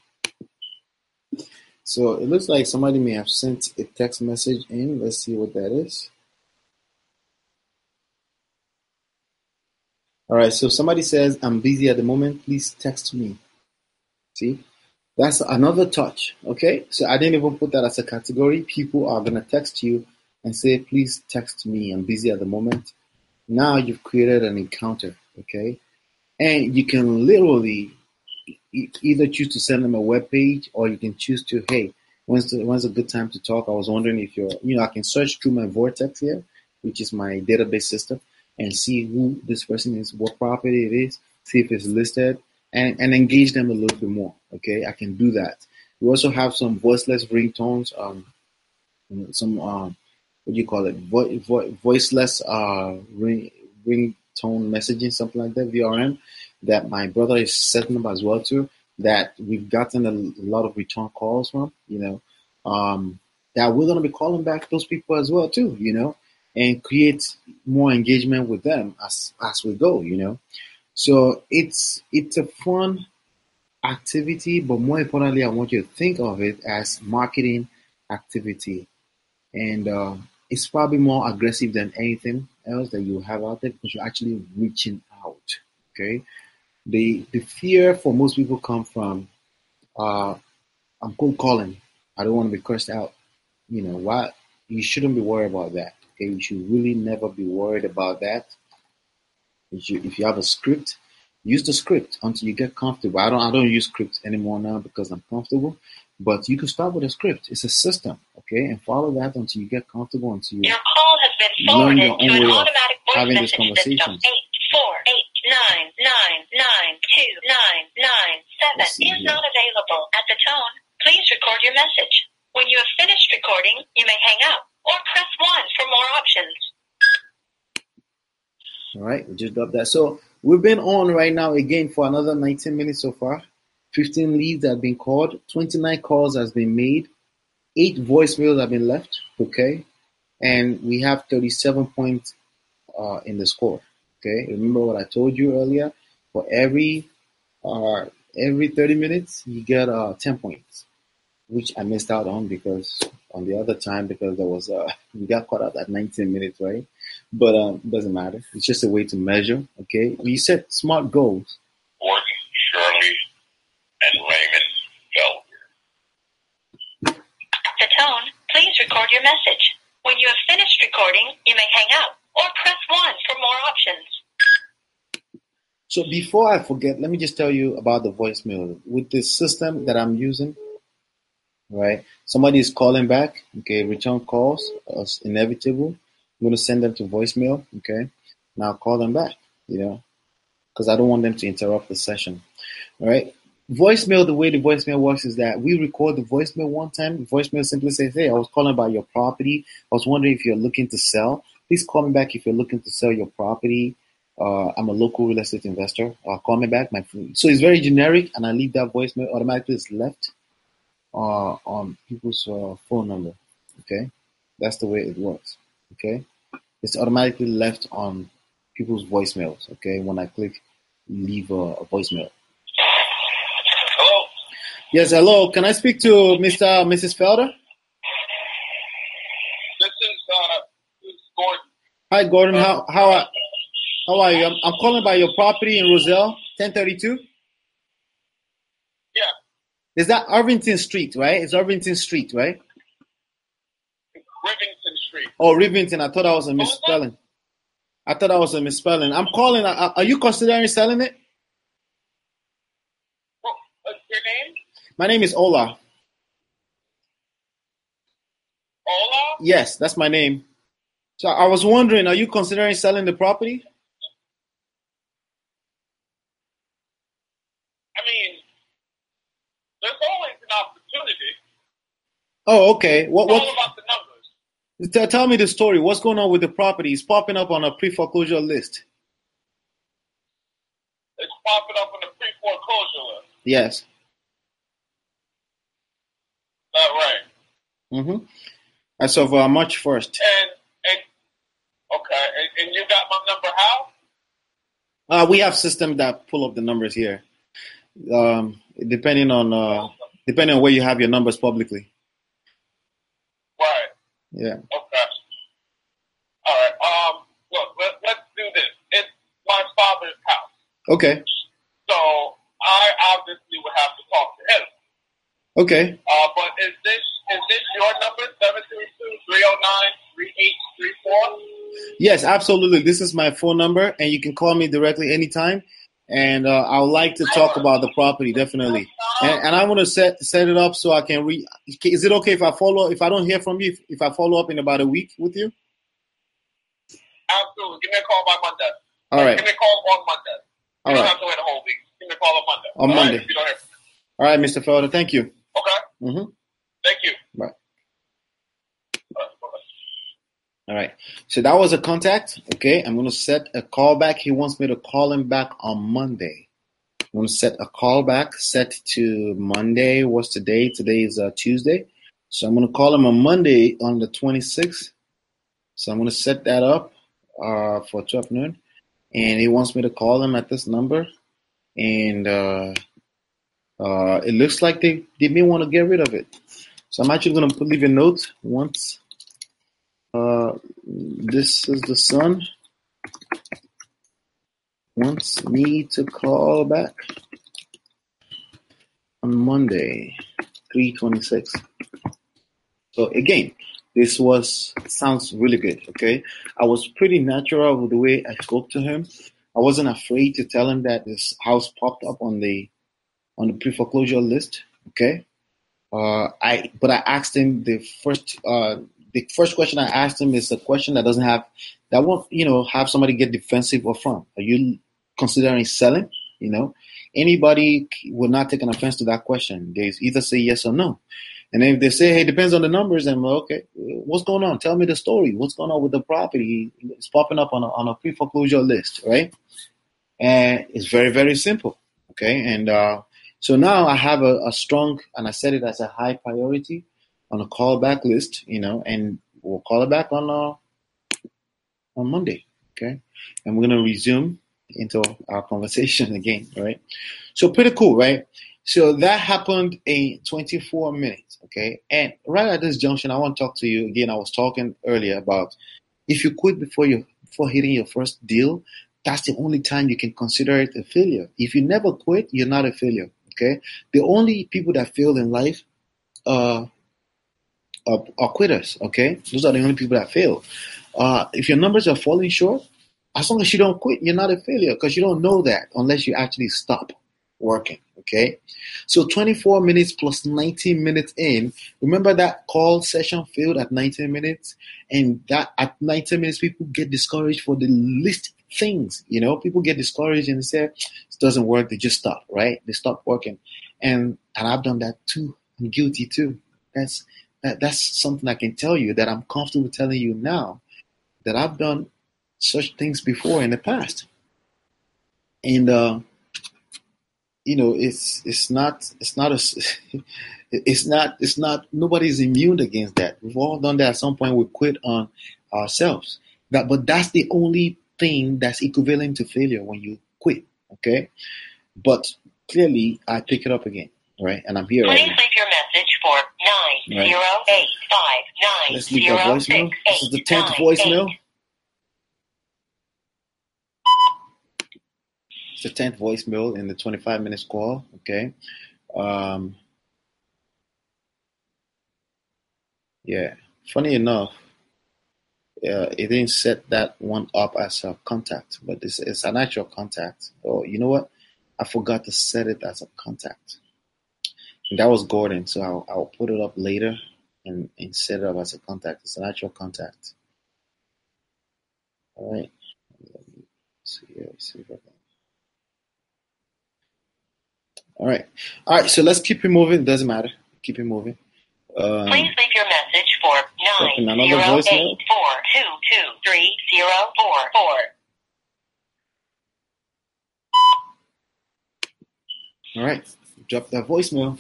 So it looks like somebody may have sent a text message in. Let's see what that is. All right, so somebody says, I'm busy at the moment. Please text me. See, that's another touch. Okay, so I didn't even put that as a category. People are going to text you and say, please text me. I'm busy at the moment. Now you've created an encounter. Okay, and you can literally either choose to send them a web page, or you can choose to, hey, when's a good time to talk? I was wondering if I can search through my Vortex here, which is my database system, and see who this person is, what property it is, see if it's listed, and engage them a little bit more. Okay, I can do that. We also have some voiceless ringtones, some what do you call it, voiceless ringtone messaging, something like that, VRM, that my brother is setting up as well too, that we've gotten a lot of return calls from, that we're going to be calling back those people as well too, and create more engagement with them as we go, So it's a fun activity, but more importantly, I want you to think of it as marketing activity. And it's probably more aggressive than anything else that you have out there, because you're actually reaching out, okay? The fear for most people come from, I'm cold calling. I don't want to be cursed out. Why? You shouldn't be worried about that. Okay, you should really never be worried about that. If you have a script, use the script until you get comfortable. I don't use scripts anymore now because I'm comfortable. But you can start with a script. It's a system, okay, and follow that until you get comfortable, until you your call has been learn forwarded your own to an way of automatic voice having this message conversation. system. 84899929997 is not available at the tone. Please record your message. When you have finished recording, you may hang up or press 1 for more options. All right, we just got that. So we've been on right now again for another 19 minutes so far. 15 leads have been called. 29 calls has been made. 8 voicemails have been left. Okay, and we have 37 points in the score. Okay, remember what I told you earlier? For every 30 minutes, you get 10 points. which I missed out on because on the other time because there was we got caught up at 19 minutes, right? But it doesn't matter. It's just a way to measure. Okay, you set smart goals. Gordon, Shirley, and Raymond Felder. At the tone, please record your message. When you have finished recording, you may hang up or press 1 for more options. So before I forget, let me just tell you about the voicemail. With this system that I'm using, right? Somebody is calling back, okay? Return calls is inevitable. I'm going to send them to voicemail, okay? Now call them back, because I don't want them to interrupt the session, all right? Voicemail, the way the voicemail works is that we record the voicemail one time. The voicemail simply says, hey, I was calling about your property. I was wondering if you're looking to sell. Please call me back if you're looking to sell your property. I'm a local real estate investor. Call me back. So it's very generic, and I leave that voicemail automatically. It's left on people's phone number. Okay, that's the way it works. Okay, it's automatically left on people's voicemails. Okay, when I click leave a voicemail. Hello. Yes, hello. Can I speak to Mr. or Mrs. Felder? This is Gordon. Hi, Gordon. How are you? I'm calling about your property in Roselle, 1032. Yeah. Is that Irvington Street, right? It's Irvington Street, right? Rivington Street. Oh, Rivington. I thought that was a misspelling. I'm calling. Are you considering selling it? What's your name? My name is Ola. Ola? Yes, that's my name. So I was wondering, are you considering selling the property? I mean, there's always an opportunity. Oh, okay. It's all about the numbers. Tell me the story. What's going on with the property? It's popping up on a pre-foreclosure list. It's popping up on the pre-foreclosure list. Yes. That's right. Mm-hmm. As of March 1st. And you got my number how? We have systems that pull up the numbers here. Depending on where you have your numbers publicly. Right. Yeah. Okay. All right. Look, let's do this. It's my father's house. Okay. So I obviously would have to talk to him. Okay. But is this your number, 732-309-3834? Yes, absolutely. This is my phone number, and you can call me directly anytime. And I would like to talk about the property, definitely. And I want to set it up so I can read. Is it okay if I don't hear from you, if I follow up in about a week with you? Absolutely. Give me a call by Monday. All right. Give me a call on Monday. You don't have to wait a whole week. Give me a call on Monday. On Monday. Right? If you don't hear from me. All right, Mr. Felder. Thank you. Okay? Mm-hmm. Thank you. Bye. All right. So that was a contact. Okay. I'm going to set a call back. He wants me to call him back on Monday. I'm going to set a call back set to Monday. What's today? Today is Tuesday. So I'm going to call him on Monday on the 26th. So I'm going to set that up for 12 noon. And he wants me to call him at this number. And it looks like they may want to get rid of it. So I'm actually going to leave a note once. This is the son. Wants me to call back on Monday, 3/26. So again, this sounds really good. Okay, I was pretty natural with the way I spoke to him. I wasn't afraid to tell him that this house popped up on the pre-foreclosure list. Okay, but I asked him the first question I asked him is a question that won't have somebody get defensive or front. Are you considering selling? Anybody will not take an offense to that question. They either say yes or no. And then if they say, hey, depends on the numbers, then okay, what's going on? Tell me the story. What's going on with the property? It's popping up on a pre-foreclosure list, right? And it's very, very simple. Okay. And so now I have a strong, and I set it as a high priority on a callback list, and we'll call it back on Monday, okay? And we're going to resume into our conversation again, right? So pretty cool, right? So that happened in 24 minutes, okay? And right at this junction, I want to talk to you again. I was talking earlier about if you quit before hitting your first deal, that's the only time you can consider it a failure. If you never quit, you're not a failure, okay? The only people that fail in life uh, are quitters, okay? Those are the only people that fail. If your numbers are falling short, as long as you don't quit, you're not a failure because you don't know that unless you actually stop working, okay? So 24 minutes plus 19 minutes in, remember that call session failed at 19 minutes? And that at 19 minutes, people get discouraged for the least things, people get discouraged and they say, it doesn't work, they just stop, right? They stop working. And I've done that too. I'm guilty too. That's something I can tell you that I'm comfortable telling you now that I've done such things before in the past. And it's not nobody's immune against that. We've all done that at some point. We quit on ourselves. But that's the only thing that's equivalent to failure when you quit. Okay? But clearly I pick it up again. Right? And I'm here. Please leave your message for 90859. Let's leave the voicemail. This is the 10th voicemail. It's the 10th voicemail in the 25 minutes call. Okay. Yeah. Funny enough, it didn't set that one up as a contact, but it's an actual contact. Oh, you know what? I forgot to set it as a contact. And that was Gordon, so I'll put it up later and set it up as a contact. It's an actual contact. All right. Let me see here. See if I can. All right. So let's keep it moving. Doesn't matter. Keep it moving. Please leave your message for 908-422-3044. All right. Drop that voicemail.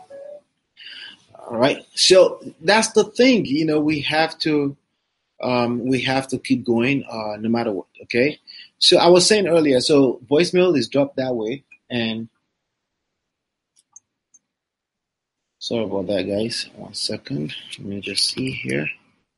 All right. So that's the thing. We have to keep going no matter what. Okay. So I was saying earlier. So voicemail is dropped that way, and sorry about that, guys. 1 second. Let me just see here.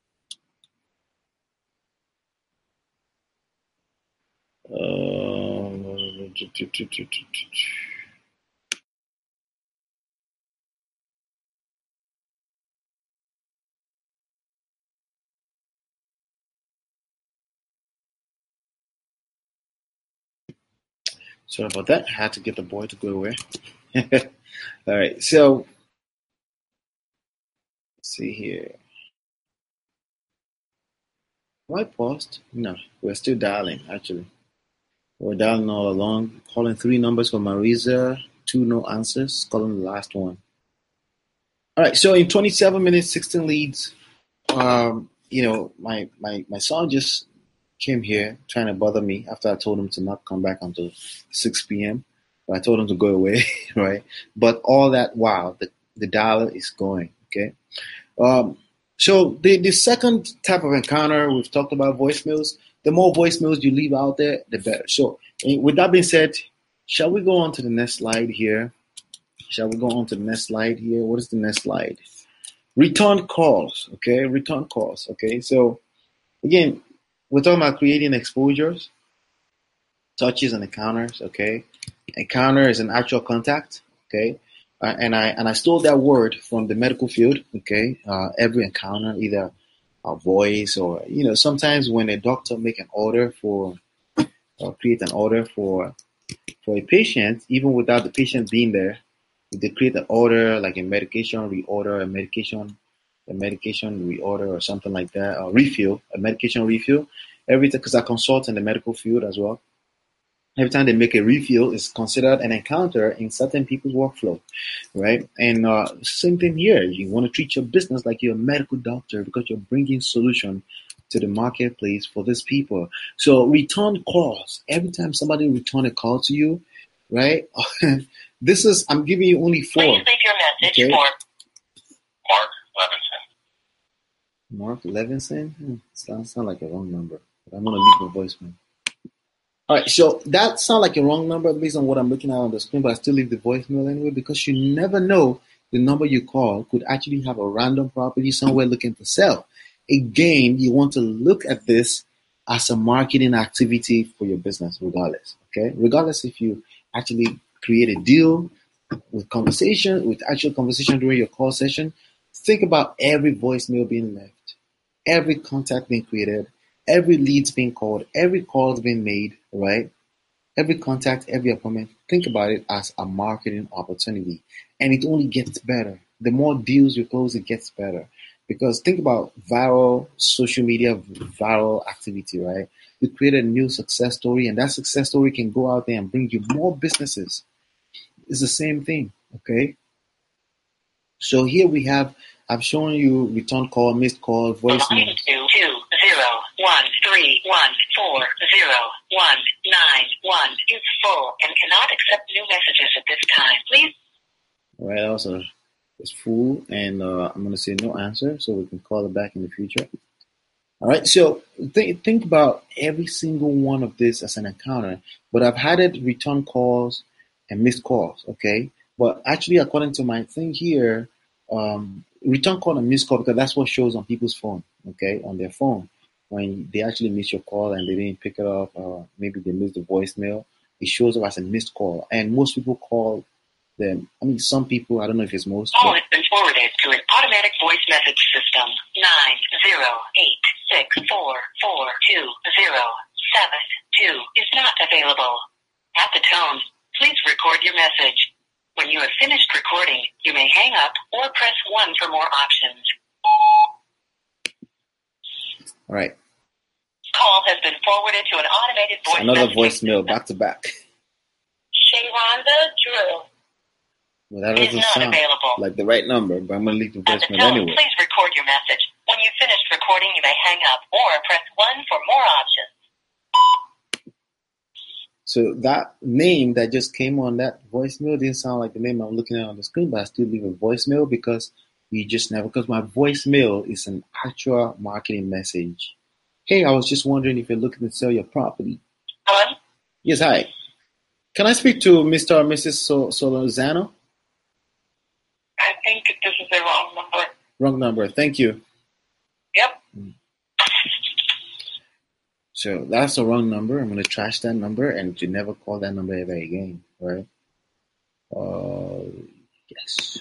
Sorry about that. I had to get the boy to go away. All right. So let's see here. Why paused? No, we're still dialing, actually. We're dialing all along. Calling 3 numbers for Marisa, 2 no answers. Calling the last one. All right, so in 27 minutes, 16 leads. My son just came here trying to bother me after I told him to not come back until 6 p.m. But I told him to go away, right? But all that while, the dialer is going, okay? So the second type of encounter, we've talked about voicemails. The more voicemails you leave out there, the better. So with that being said, shall we go on to the next slide here? What is the next slide? Return calls, okay? Return calls, okay? So again, we're talking about creating exposures, touches and encounters, okay? Encounter is an actual contact, okay? And I stole that word from the medical field, okay? Every encounter, either a voice or, sometimes when a doctor make an order create an order for a patient, even without the patient being there, if they create an order like a medication reorder, a medication reorder or something like that, a medication refill, every time, because I consult in the medical field as well. Every time they make a refill, it's considered an encounter in certain people's workflow, right? And same thing here. You want to treat your business like you're a medical doctor because you're bringing solution to the marketplace for these people. So return calls. Every time somebody return a call to you, right? I'm giving you only 4. Please leave your message for Mark Levinson. Mark Levinson? Sounds like a wrong number. But I'm going to leave a voicemail. All right, so that sounds like a wrong number based on what I'm looking at on the screen, but I still leave the voicemail anyway because you never know the number you call could actually have a random property somewhere looking to sell. Again, you want to look at this as a marketing activity for your business, regardless. Okay, regardless if you actually create a deal with actual conversation during your call session, think about every voicemail being left, every contact being created, every lead's being called, every call's being made, right? Every contact, every appointment, think about it as a marketing opportunity. And it only gets better. The more deals you close, it gets better. Because think about viral social media, viral activity, right? You create a new success story, and that success story can go out there and bring you more businesses. It's the same thing, okay? So here we have, I've shown you return call, missed call, voicemail. 20131401991 is full and cannot accept new messages at this time. Please. All right, also it's full, and I'm going to say no answer, so we can call it back in the future. All right, so think about every single one of this as an encounter, but I've had it return calls and missed calls, okay? But actually, according to my thing here, return call and missed call, because that's what shows on people's phone, okay, on their phone. When they actually miss your call and they didn't pick it up, or maybe they missed the voicemail, it shows up as a missed call. And most people call them, I mean, some people, I don't know if it's most. Call has been forwarded to an automatic voice message system. 908644207 is not available. At the tone, please record your message. When you have finished recording, you may hang up or press 1 for more options. All right. Call has been forwarded to an automated voice Another messaging voicemail back to back. Sharonda Drew Well, that is doesn't not sound available. like the right number, but I'm going to leave the At the voicemail tone, anyway. please record your message. When you've finished recording, you may hang up or press 1 for more options. So that name that just came on that voicemail didn't sound like the name I'm looking at on the screen, but I still leave a voicemail because because my voicemail is an actual marketing message. Hey, I was just wondering if you're looking to sell your property. Hello? Yes, hi. Can I speak to Mr. or Mrs. Solozano? I think this is the wrong number. Wrong number. Thank you. Yep. So that's the wrong number. I'm going to trash that number and to never call that number ever again, right? Yes.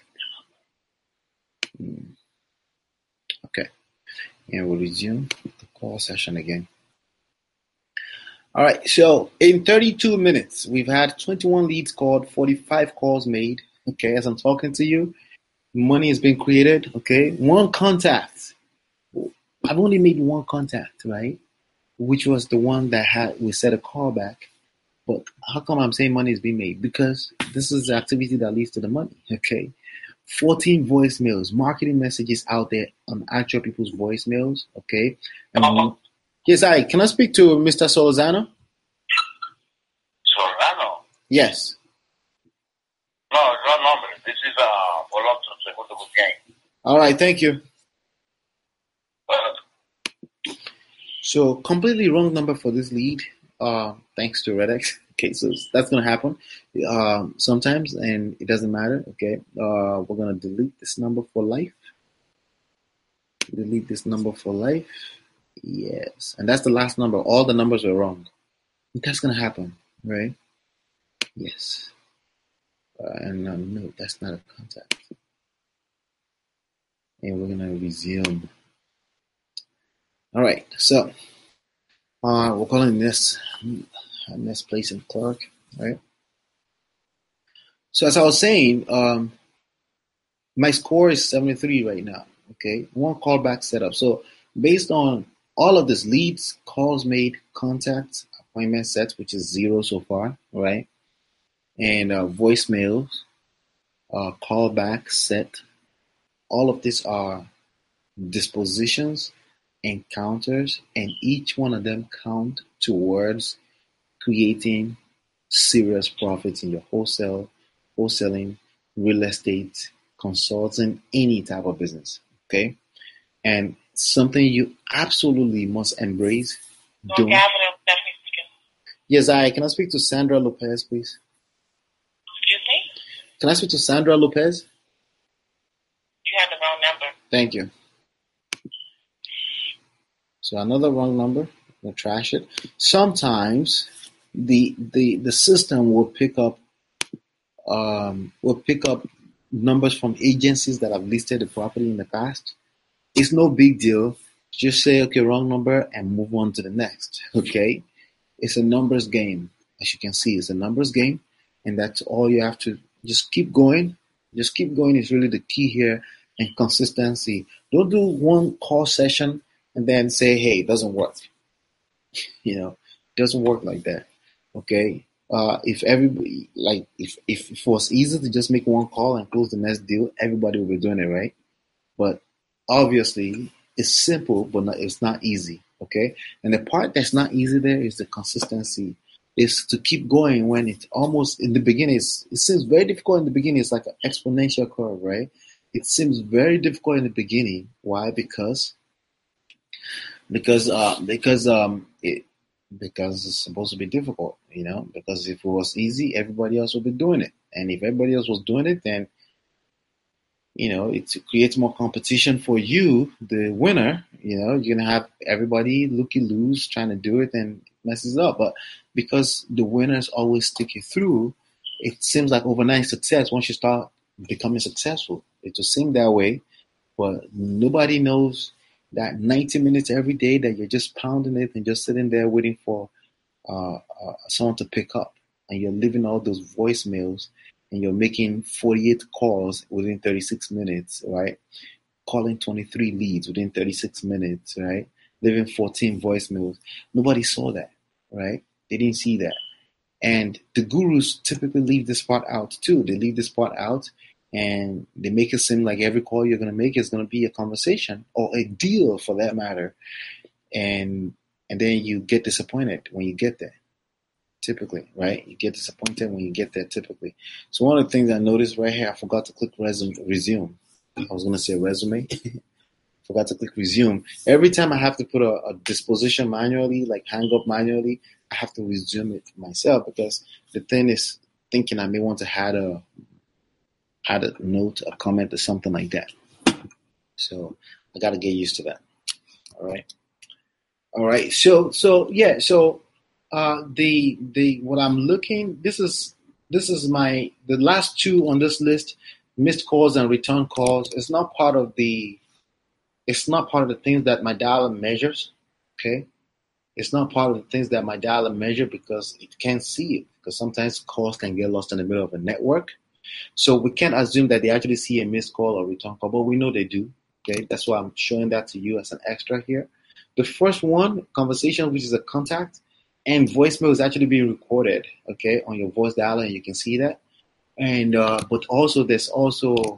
Okay. And we'll resume the call session again. All right. So in 32 minutes, we've had 21 leads called, 45 calls made. Okay. As I'm talking to you, money has been created. Okay. One contact. I've only made one contact, right? Which was the one that we set a call back. But how come I'm saying money is being made? Because this is the activity that leads to the money, okay? 14 voicemails, marketing messages out there on actual people's voicemails, okay? And yes, hi. Can I speak to Mr. Solozano? Solano? Yes. No, wrong number. This is Volonto Segundo Game. All right, thank you. So completely wrong number for this lead, thanks to RedX. Okay, so that's going to happen sometimes, and it doesn't matter. Okay, we're going to delete this number for life. Delete this number for life. Yes, and that's the last number. All the numbers were wrong. That's going to happen, right? Yes. And no, that's not a contact. And we're going to resume. All right, so we're calling this place in Clark, right? So as I was saying, my score is 73 right now, okay? One callback setup. So based on all of this, leads, calls made, contacts, appointment sets, which is 0 so far, right? And voicemails, callback set, all of these are dispositions, encounters, and each one of them count towards creating serious profits in your wholesaling, real estate, consulting, any type of business. Okay, and something you absolutely must embrace. Yes, can I speak to Sandra Lopez, please? Excuse me? Can I speak to Sandra Lopez? You have the wrong number. Thank you. So another wrong number. We'll trash it. Sometimes the system will pick up numbers from agencies that have listed the property in the past. It's no big deal. Just say, okay, wrong number and move on to the next. Okay? It's a numbers game. As you can see, it's a numbers game. And that's all you have to just keep going. Just keep going is really the key here, and consistency. Don't do one call session and then say, hey, it doesn't work. You know, it doesn't work like that. Okay? If everybody, like, if it was easy to just make one call and close the next deal, everybody would be doing it, right? But obviously, it's simple, but it's not easy. Okay, and the part that's not easy there is the consistency. Is to keep going when it's almost in the beginning. It seems very difficult in the beginning. It's like an exponential curve, right? It seems very difficult in the beginning. Why? Because it's supposed to be difficult, you know. Because if it was easy, everybody else would be doing it, and if everybody else was doing it, then you know, it creates more competition for you, the winner. You know, you're going to have everybody looky-loose trying to do it and messes up. But because the winners always stick it through, it seems like overnight success once you start becoming successful. It will seem that way, but nobody knows that 90 minutes every day that you're just pounding it and just sitting there waiting for someone to pick up. And you're leaving all those voicemails and you're making 48 calls within 36 minutes, right? Calling 23 leads within 36 minutes, right? Leaving 14 voicemails. Nobody saw that, right? They didn't see that. And the gurus typically leave this part out too. They leave this part out and they make it seem like every call you're going to make is going to be a conversation or a deal for that matter. And then you get disappointed when you get there. Typically, right? You get disappointed when you get there typically. So one of the things I noticed right here, I forgot to click resume. I was going to say resume. Forgot to click resume. Every time I have to put a disposition manually, like hang up manually, I have to resume it myself because the thing is thinking I may want to add a note, a comment or something like that. So I got to get used to that. All right. So what I'm looking, this is the last two on this list, missed calls and return calls. It's not part of the things that my dialer measures. Okay. It's not part of the things that my dialer measure because it can't see it, because sometimes calls can get lost in the middle of a network. So we can't assume that they actually see a missed call or return call, but we know they do. Okay. That's why I'm showing that to you as an extra here. The first one, conversation, which is a contact, and voicemail is actually being recorded, okay, on your voice dialer, and you can see that. And but also there's also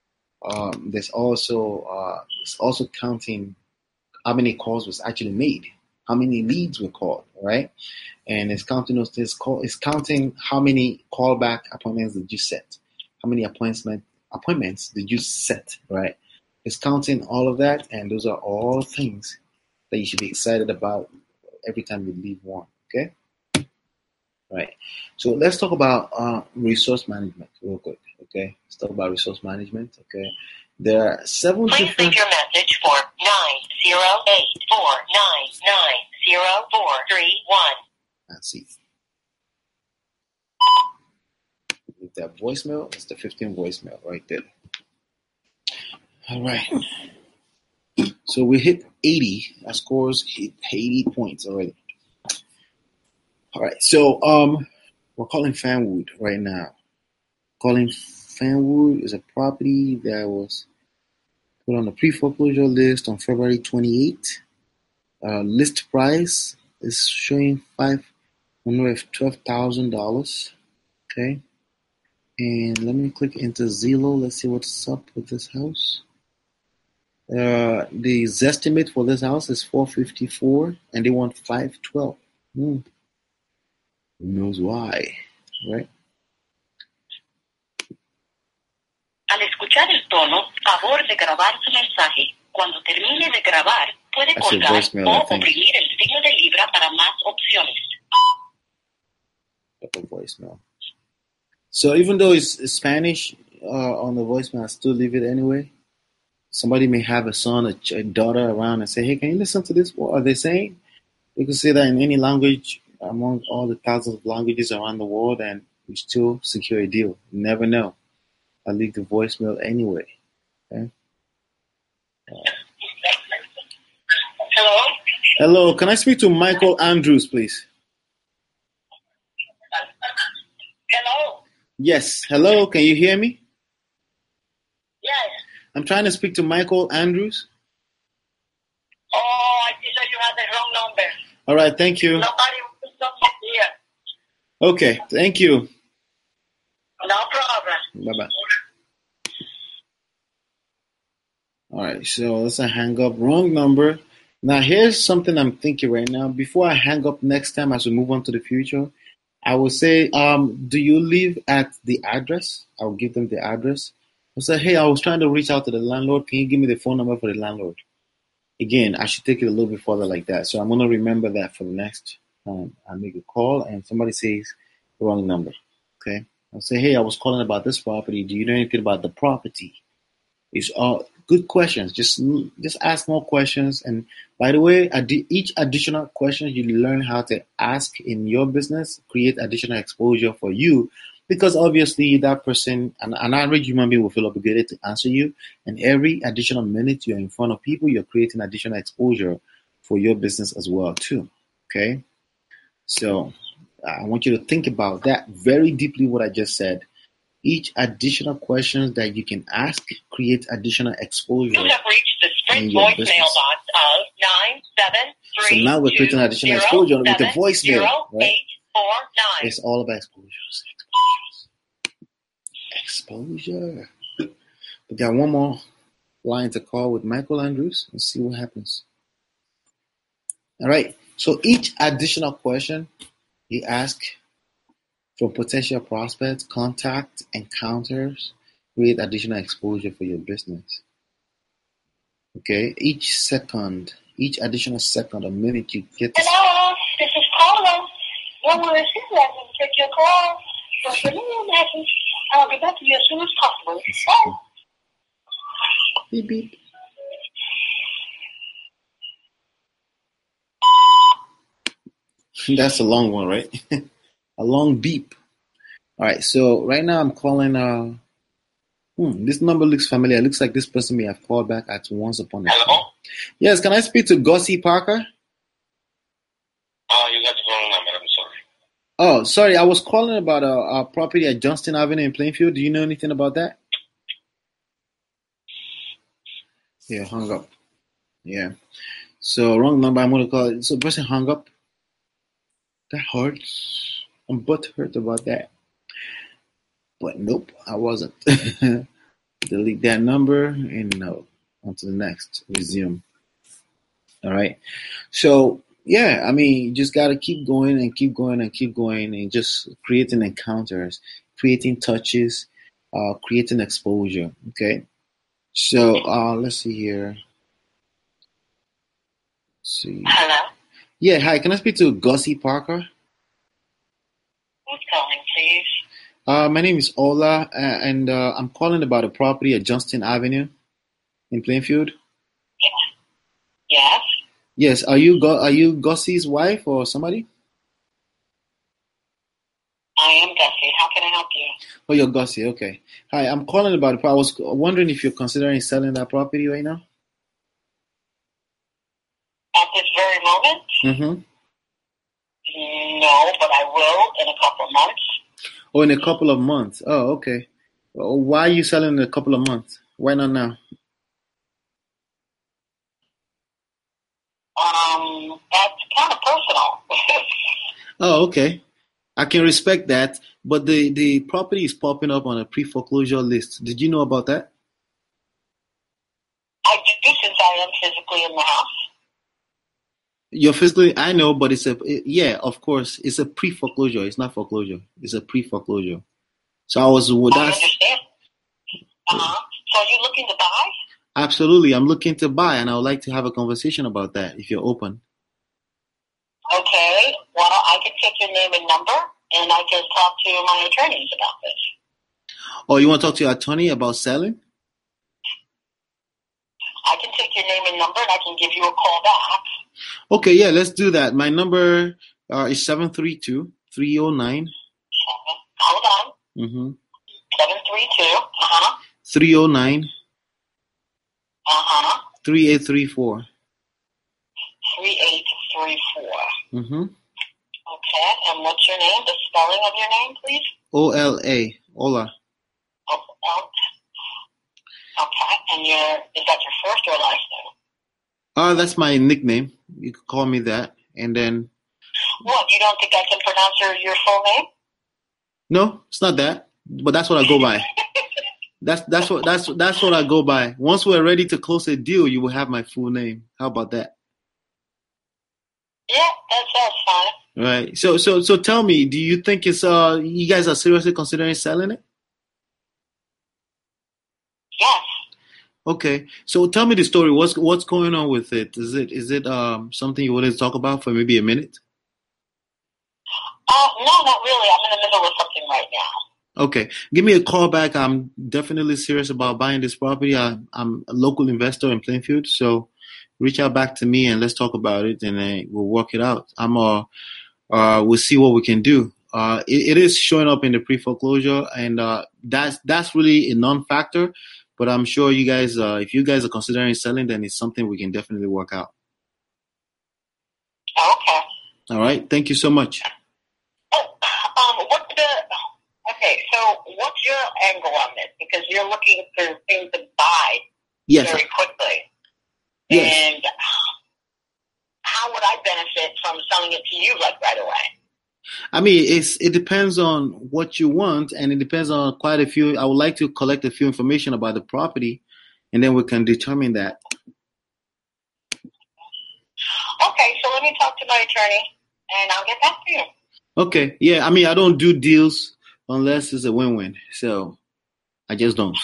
counting how many calls was actually made, how many leads were called, right? And it's counting it's counting how many callback appointments did you set, how many appointments did you set, right? It's counting all of that, and those are all things that you should be excited about every time you leave one. Okay, right. So let's talk about resource management real quick. Okay, let's talk about resource management. Okay, there are 7 Please different. leave your message for 908-499-0431. Let's see. With that voicemail, it's the 15 voicemail right there. All right. So we hit 80. Our scores hit 80 points already. All right, so we're calling Fanwood right now. Calling Fanwood is a property that was put on the pre-foreclosure list on February 28th. List price is showing $512,000. Okay, and let me click into Zillow. Let's see what's up with this house. The estimate for this house is $454, and they want $512. Who knows why, right? Al escuchar el tono, favor de grabar su mensaje. Cuando termine de grabar, puede That's your colgar voicemail, I o think. oprimir el signo de libra para más opciones. Got the voicemail. So even though it's Spanish on the voicemail, I still leave it anyway. Somebody may have a son, a daughter around and say, hey, can you listen to this? What are they saying? You can say that in any language among all the thousands of languages around the world and you still secure a deal. You never know. I leave the voicemail anyway. Okay? Hello? Hello, can I speak to Michael Andrews, please? Hello? Yes, hello, can you hear me? Yes. I'm trying to speak to Michael Andrews. Oh, I think that you have the wrong number. All right, thank you. Nobody wants to talk here. Okay, thank you. No problem. Bye-bye. All right, so let's hang up. Wrong number. Now, here's something I'm thinking right now. Before I hang up next time as we move on to the future, I will say, do you live at the address? I'll give them the address. I'll say, hey, I was trying to reach out to the landlord. Can you give me the phone number for the landlord? Again, I should take it a little bit further like that. So I'm going to remember that for the next time I make a call and somebody says the wrong number. Okay? I'll say, hey, I was calling about this property. Do you know anything about the property? It's all good questions. Just ask more questions. And by the way, each additional question you learn how to ask in your business create additional exposure for you, because obviously that person, an average human being, will feel obligated to answer you. And every additional minute you're in front of people, you're creating additional exposure for your business as well too. Okay, so I want you to think about that very deeply. What I just said. Each additional questions that you can ask creates additional exposure. You have reached the Sprint voicemail box of 973. So now we're creating additional exposure with the voicemail. Right? It's all about exposure. We got one more line to call with Michael Andrews. Let's see what happens. All right. So each additional question you ask from potential prospects, contact, encounters, create additional exposure for your business. Okay, each additional second or minute you get to. Hello, this is Paula. No one is here. I can take your call. So leave me a message. I'll get back to you as soon as possible. Bye. Beep beep. That's a long one, right? A long beep. All right, so right now I'm calling. This number looks familiar. It looks like this person may have called back at once upon a time. Hello? Yes, can I speak to Gussie Parker? You got the wrong number. I'm sorry. Oh, sorry. I was calling about a property at Johnston Avenue in Plainfield. Do you know anything about that? Yeah, hung up. Yeah. So wrong number. I'm gonna call. So person hung up. That hurts. I'm butthurt about that. But nope, I wasn't. Delete that number and no. On to the next. Resume. All right. So yeah, I mean, you just gotta keep going and keep going and keep going and just creating encounters, creating touches, creating exposure. Okay. So let's see here. Let's see. Hello? Yeah, hi. Can I speak to Gussie Parker? Who's calling, please? My name is Ola, and I'm calling about a property at Johnston Avenue in Plainfield. Yes. Yes. Are you Gussie's wife or somebody? I am Gussie. How can I help you? Oh, you're Gussie. Okay. Hi. I'm calling about it. I was wondering if you're considering selling that property right now. At this very moment? Mm-hmm. No, but I will in a couple of months. Oh, in a couple of months. Oh, okay. Why are you selling in a couple of months? Why not now? That's kind of personal. Oh, okay. I can respect that, but the property is popping up on a pre-foreclosure list. Did you know about that? I do, since I am physically in the house. You're physically, I know, but yeah, of course, it's a pre-foreclosure. It's not foreclosure. It's a pre-foreclosure. So I understand. So are you looking to buy? Absolutely. I'm looking to buy, and I would like to have a conversation about that if you're open. Okay. Well, I can take your name and number, and I can talk to my attorneys about this. Oh, you want to talk to your attorney about selling? I can take your name and number, and I can give you a call back. Okay, yeah, let's do that. My number is 732-309. Hold on. 732. 309. 3834. 3834. Mm-hmm. Okay, and what's your name? The spelling of your name, please? OLA. Ola. Okay, and is that your first or last name? That's my nickname. You could call me that. And then... What, you don't think I can pronounce your full name? No, it's not that. But that's what I go by. That's what I go by. Once we're ready to close a deal, you will have my full name. How about that? Yeah, that sounds fine. Right. So tell me, do you think it's you guys are seriously considering selling it? Yes. Okay. So tell me the story. What's going on with it? Is it something you wanted to talk about for maybe a minute? No, not really. I'm in the middle of something right now. Okay. Give me a call back. I'm definitely serious about buying this property. I'm a local investor in Plainfield, so reach out back to me and let's talk about it, and we'll work it out. We'll see what we can do. It is showing up in the pre-foreclosure, and that's really a non-factor. But I'm sure you guys, if you guys are considering selling, then it's something we can definitely work out. Okay. All right. Thank you so much. So what's your angle on this? Because you're looking for things to buy very quickly. Yes. And how would I benefit from selling it to you like right away? I mean, it depends on what you want, and it depends on quite a few. I would like to collect a few information about the property, and then we can determine that. Okay, so let me talk to my attorney, and I'll get back to you. Okay, yeah. I mean, I don't do deals unless it's a win-win, so I just don't.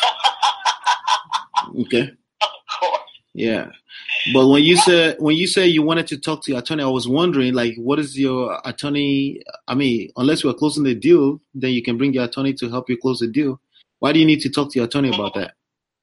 Okay. Of course. Yeah. But when you say you wanted to talk to your attorney, I was wondering, like, what is your attorney? I mean, unless we're closing the deal, then you can bring your attorney to help you close the deal. Why do you need to talk to your attorney about that?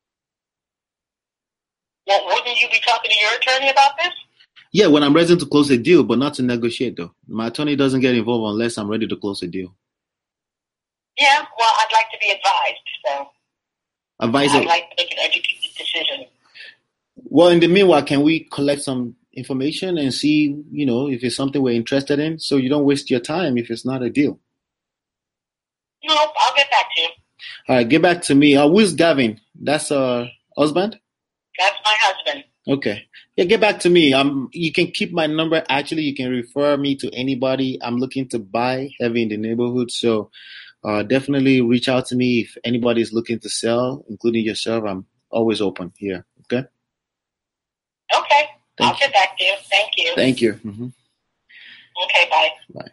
Well, wouldn't you be talking to your attorney about this? Yeah, when I'm ready to close the deal, but not to negotiate, though. My attorney doesn't get involved unless I'm ready to close the deal. Yeah, well, I'd like to be advised, so I'd like to make an educated decision. Well, in the meanwhile, can we collect some information and see, if it's something we're interested in, so you don't waste your time if it's not a deal? No, I'll get back to you. All right, get back to me. Who's Gavin? That's husband? That's my husband. Okay. Yeah, get back to me. You can keep my number. Actually, you can refer me to anybody. I'm looking to buy heavy in the neighborhood, so definitely reach out to me if anybody is looking to sell, including yourself. I'm always open here. Okay? Okay. I'll get back to you. Thank you. Thank you. Mm-hmm. Okay, bye. Bye.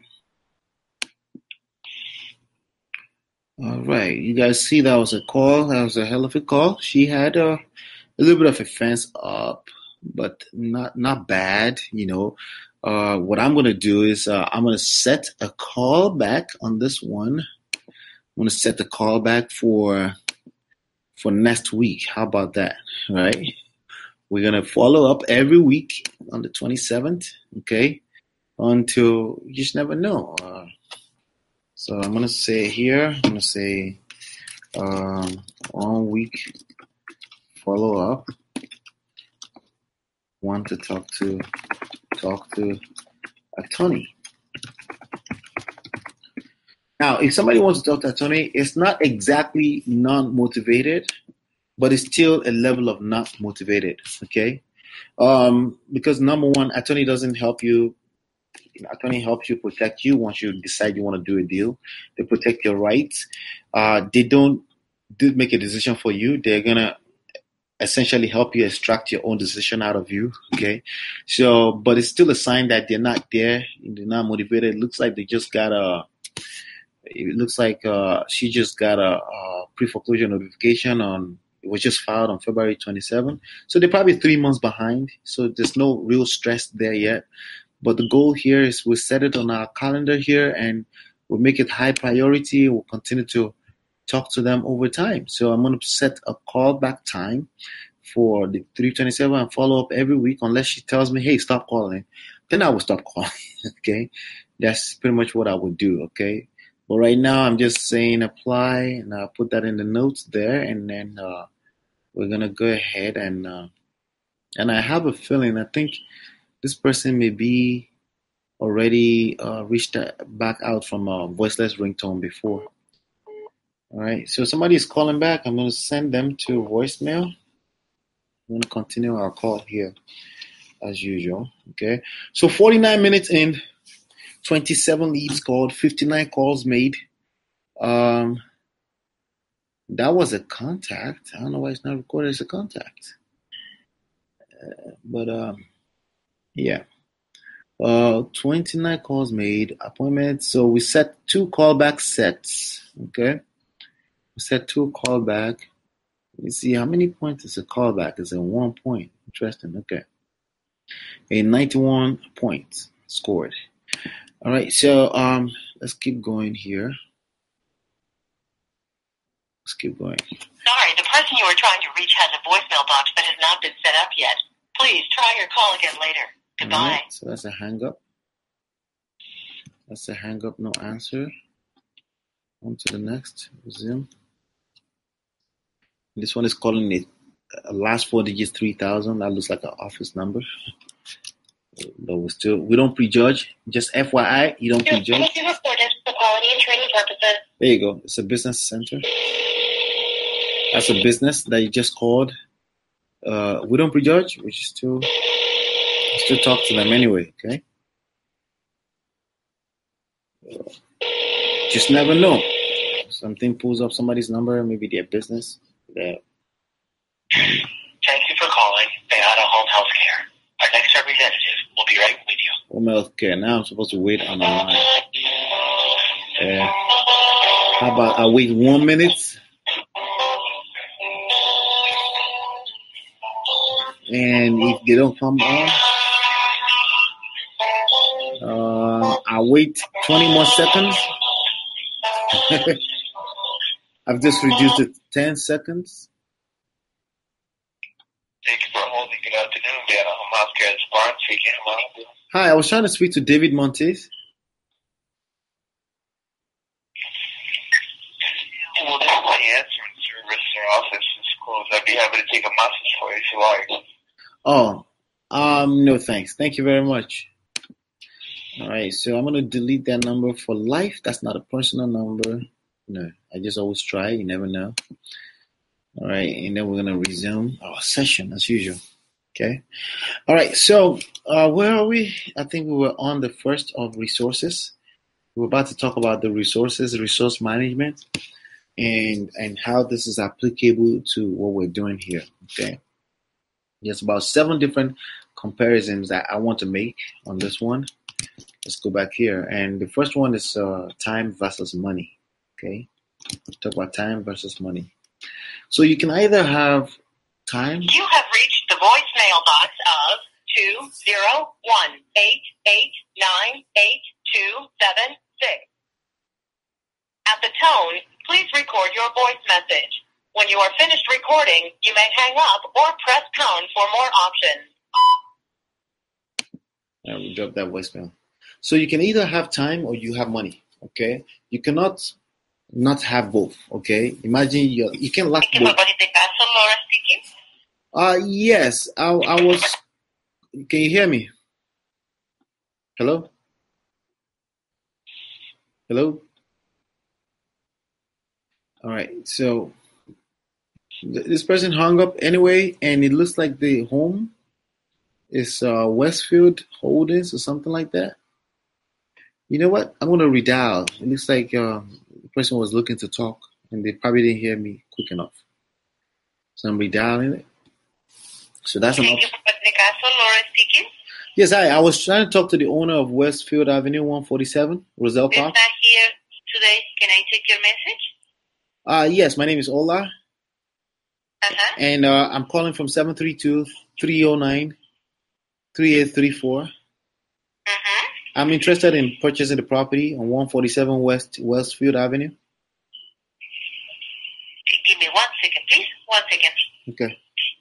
All right. You guys see that was a call. That was a hell of a call. She had a little bit of a fence up, but not bad, What I'm going to do is I'm going to set a call back on this one. I'm going to set the call back for next week. How about that? All right. We're going to follow up every week on the 27th, okay, until you just never know. So I'm going to say here, I'm going to say 1 week follow up. Want to talk to attorney. Now, if somebody wants to talk to attorney, it's not exactly non-motivated, but it's still a level of not motivated, okay? Because number one, attorney doesn't help you. Attorney helps you protect you once you decide you want to do a deal. They protect your rights. They don't make a decision for you. They're going to essentially help you extract your own decision out of you, okay? So, but it's still a sign that they're not there. They're not motivated. It looks like they just got she just got a pre-foreclosure notification it was just filed on February 27th. So they're probably 3 months behind. So there's no real stress there yet. But the goal here is we set it on our calendar here, and We'll make it high priority. We'll continue to talk to them over time. So I'm going to set a callback time for the 327 and follow up every week unless she tells me, hey, stop calling. Then I will stop calling. Okay. That's pretty much what I would do. Okay. But right now I'm just saying apply, and I'll put that in the notes there, and then we're going to go ahead and I have a feeling, I think this person may be already reached back out from a voiceless ringtone before. All right, so somebody is calling back. I'm going to send them to voicemail. I'm going to continue our call here as usual. Okay, so 49 minutes in, 27 leads called, 59 calls made. That was a contact. I don't know why it's not recorded as a contact. But yeah. 29 calls made, appointments. So we set 2 callback sets. Okay. We set 2 callback. Let me see how many points is a callback. Is it 1 point? Interesting. Okay. 91 points scored. All right. So let's keep going here. Let's keep going. Sorry, the person you are trying to reach has a voicemail box that has not been set up yet. Please try your call again later. Goodbye. All right, so that's a hang up. That's a hang up, no answer. On to the next. Resume. This one is calling it last 4 digits 3000. That looks like an office number. But we don't prejudge. Just FYI, you don't prejudge. Recorded for quality and training purposes. There you go. It's a business center. That's a business that you just called. We don't prejudge. We still talk to them anyway. Okay. Just never know. Something pulls up somebody's number, maybe their business. Thank you for calling Bayada Home Health Care. Our next representative will be right with you. Home health care. Now I'm supposed to wait on the line. How about I wait 1 minute? And if they don't come on, I'll wait 20 more seconds. I've just reduced it 10 seconds. Thank you for holding. Good afternoon, Bayada Home Health Care. It's Barnes speaking. Hi, I was trying to speak to David Montes. Well, this is my answering service. Their office is closed. I'd be happy to take a message for you if you like. Oh, no thanks. Thank you very much. All right, so I'm going to delete that number for life. That's not a personal number. No, I just always try. You never know. All right, and then we're going to resume our session as usual. Okay. All right, so where are we? I think we were on the first of resources. We're about to talk about the resources, resource management, and how this is applicable to what we're doing here. Okay. There's about 7 different comparisons that I want to make on this one. Let's go back here. And the first one is time versus money. Okay. Talk about time versus money. So you can either have time. You have reached the voicemail box of 201-889-8276. At the tone, please record your voice message. When you are finished recording, you may hang up or press pound for more options. We dropped that voicemail. So you can either have time or you have money. Okay. You cannot not have both. Okay. Imagine you can lack both. Laura speaking. Yes. I was. Can you hear me? Hello. Hello. All right. So this person hung up anyway, and it looks like the home is Westfield Holdings or something like that. You know what? I'm going to redial. It looks like the person was looking to talk, and they probably didn't hear me quick enough. So I'm redialing it. So that's an option. Laura speaking. Yes, I was trying to talk to the owner of Westfield Avenue 147, Roselle Park. Is not here today. Can I take your message? Yes, my name is Ola. And I'm calling from 732-309-3834. I'm interested in purchasing the property on 147 West Westfield Avenue. Give me 1 second, please. 1 second. Okay.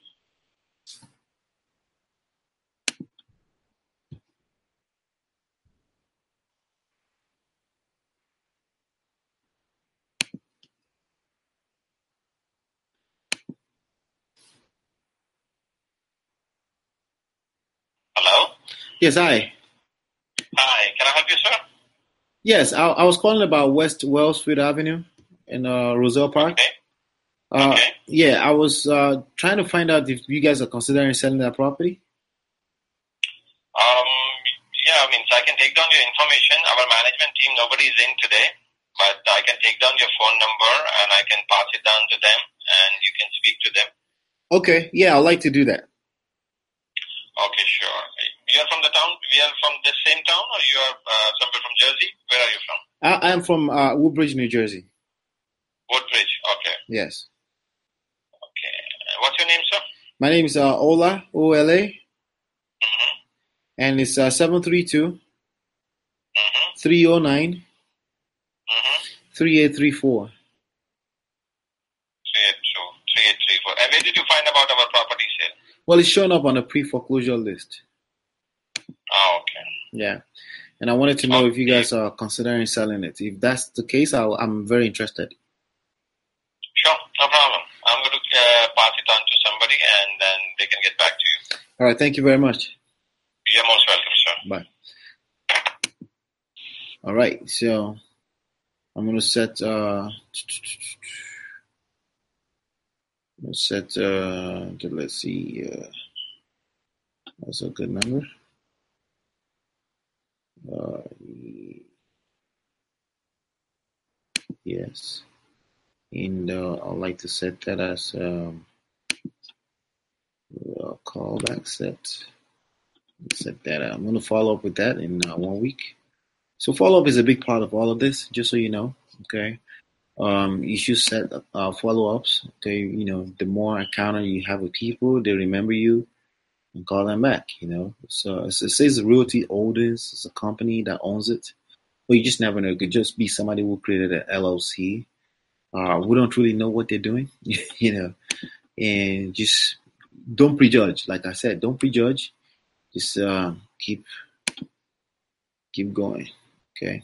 Hello? Yes, hi. Hi, can I help you, sir? Yes, I was calling about West Wellsfield Avenue in Roselle Park. Okay. Okay. Yeah, I was trying to find out if you guys are considering selling that property. Yeah, I mean, so I can take down your information. Our management team, nobody is in today, but I can take down your phone number and I can pass it down to them and you can speak to them. Okay, yeah, I'd like to do that. Okay, sure. You're from the town? We are from the same town or you are somewhere from Jersey? Where are you from? I'm from Woodbridge, New Jersey. Woodbridge, okay. Yes. Okay. What's your name, sir? My name is Ola, O-L-A, Mm-hmm. and it's 732 Mm-hmm. 309 Mm-hmm. 3834. 3834. And where did you find about our property sale? Well, it's showing up on a pre-foreclosure list. Oh, okay. Yeah. And I wanted to know if you guys are considering selling it. If that's the case, I'm very interested. Sure, no problem. I'm going to pass it on to somebody and then they can get back to you. All right. Thank you very much. You're most welcome, sir. Bye. All right. So I'm going to set, let's see. That's a good number. Yes. And I'd like to set that as a callback set. Set that. I'm going to follow up with that in 1 week. So follow up is a big part of all of this, just so you know. Okay. You should set follow ups. Okay. You know, the more encounter you have with people, they remember you and call them back. You know. So it says Realty Holdings is a company that owns it. Well, you just never know. It could just be somebody who created an LLC. We don't really know what they're doing, you know, and just don't prejudge. Like I said, don't prejudge. Just keep going. Okay.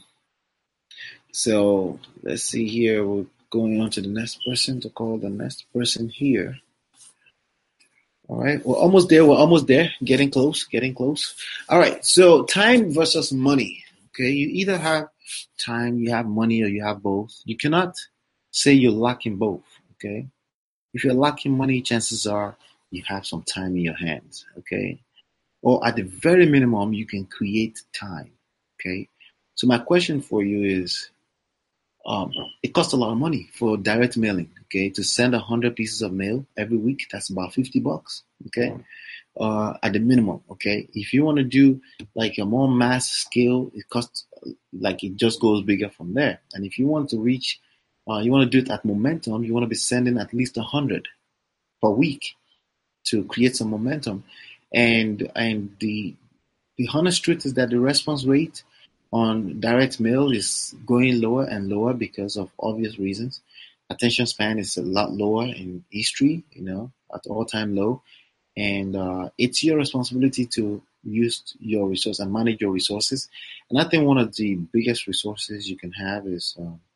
So let's see here. We're going on to the next person to call the next person here. All right. We're almost there. Getting close. All right. So time versus money. Okay. You either have time, you have money, or you have both. You cannot say you're lacking both. Okay. If you're lacking money, chances are you have some time in your hands. Okay. Or at the very minimum, you can create time. Okay. So my question for you is, it costs a lot of money for direct mailing. Okay, to send 100 pieces of mail every week, that's about $50. Okay, at the minimum. Okay, if you want to do like a more mass scale, it costs like it just goes bigger from there. And if you want to reach, you want to do it at momentum, you want to be sending at least 100 per week to create some momentum. And the honest truth is that the response rate on direct mail is going lower and lower because of obvious reasons. Attention span is a lot lower in history, you know, at all-time low. And it's your responsibility to use your resource and manage your resources. And I think one of the biggest resources you can have is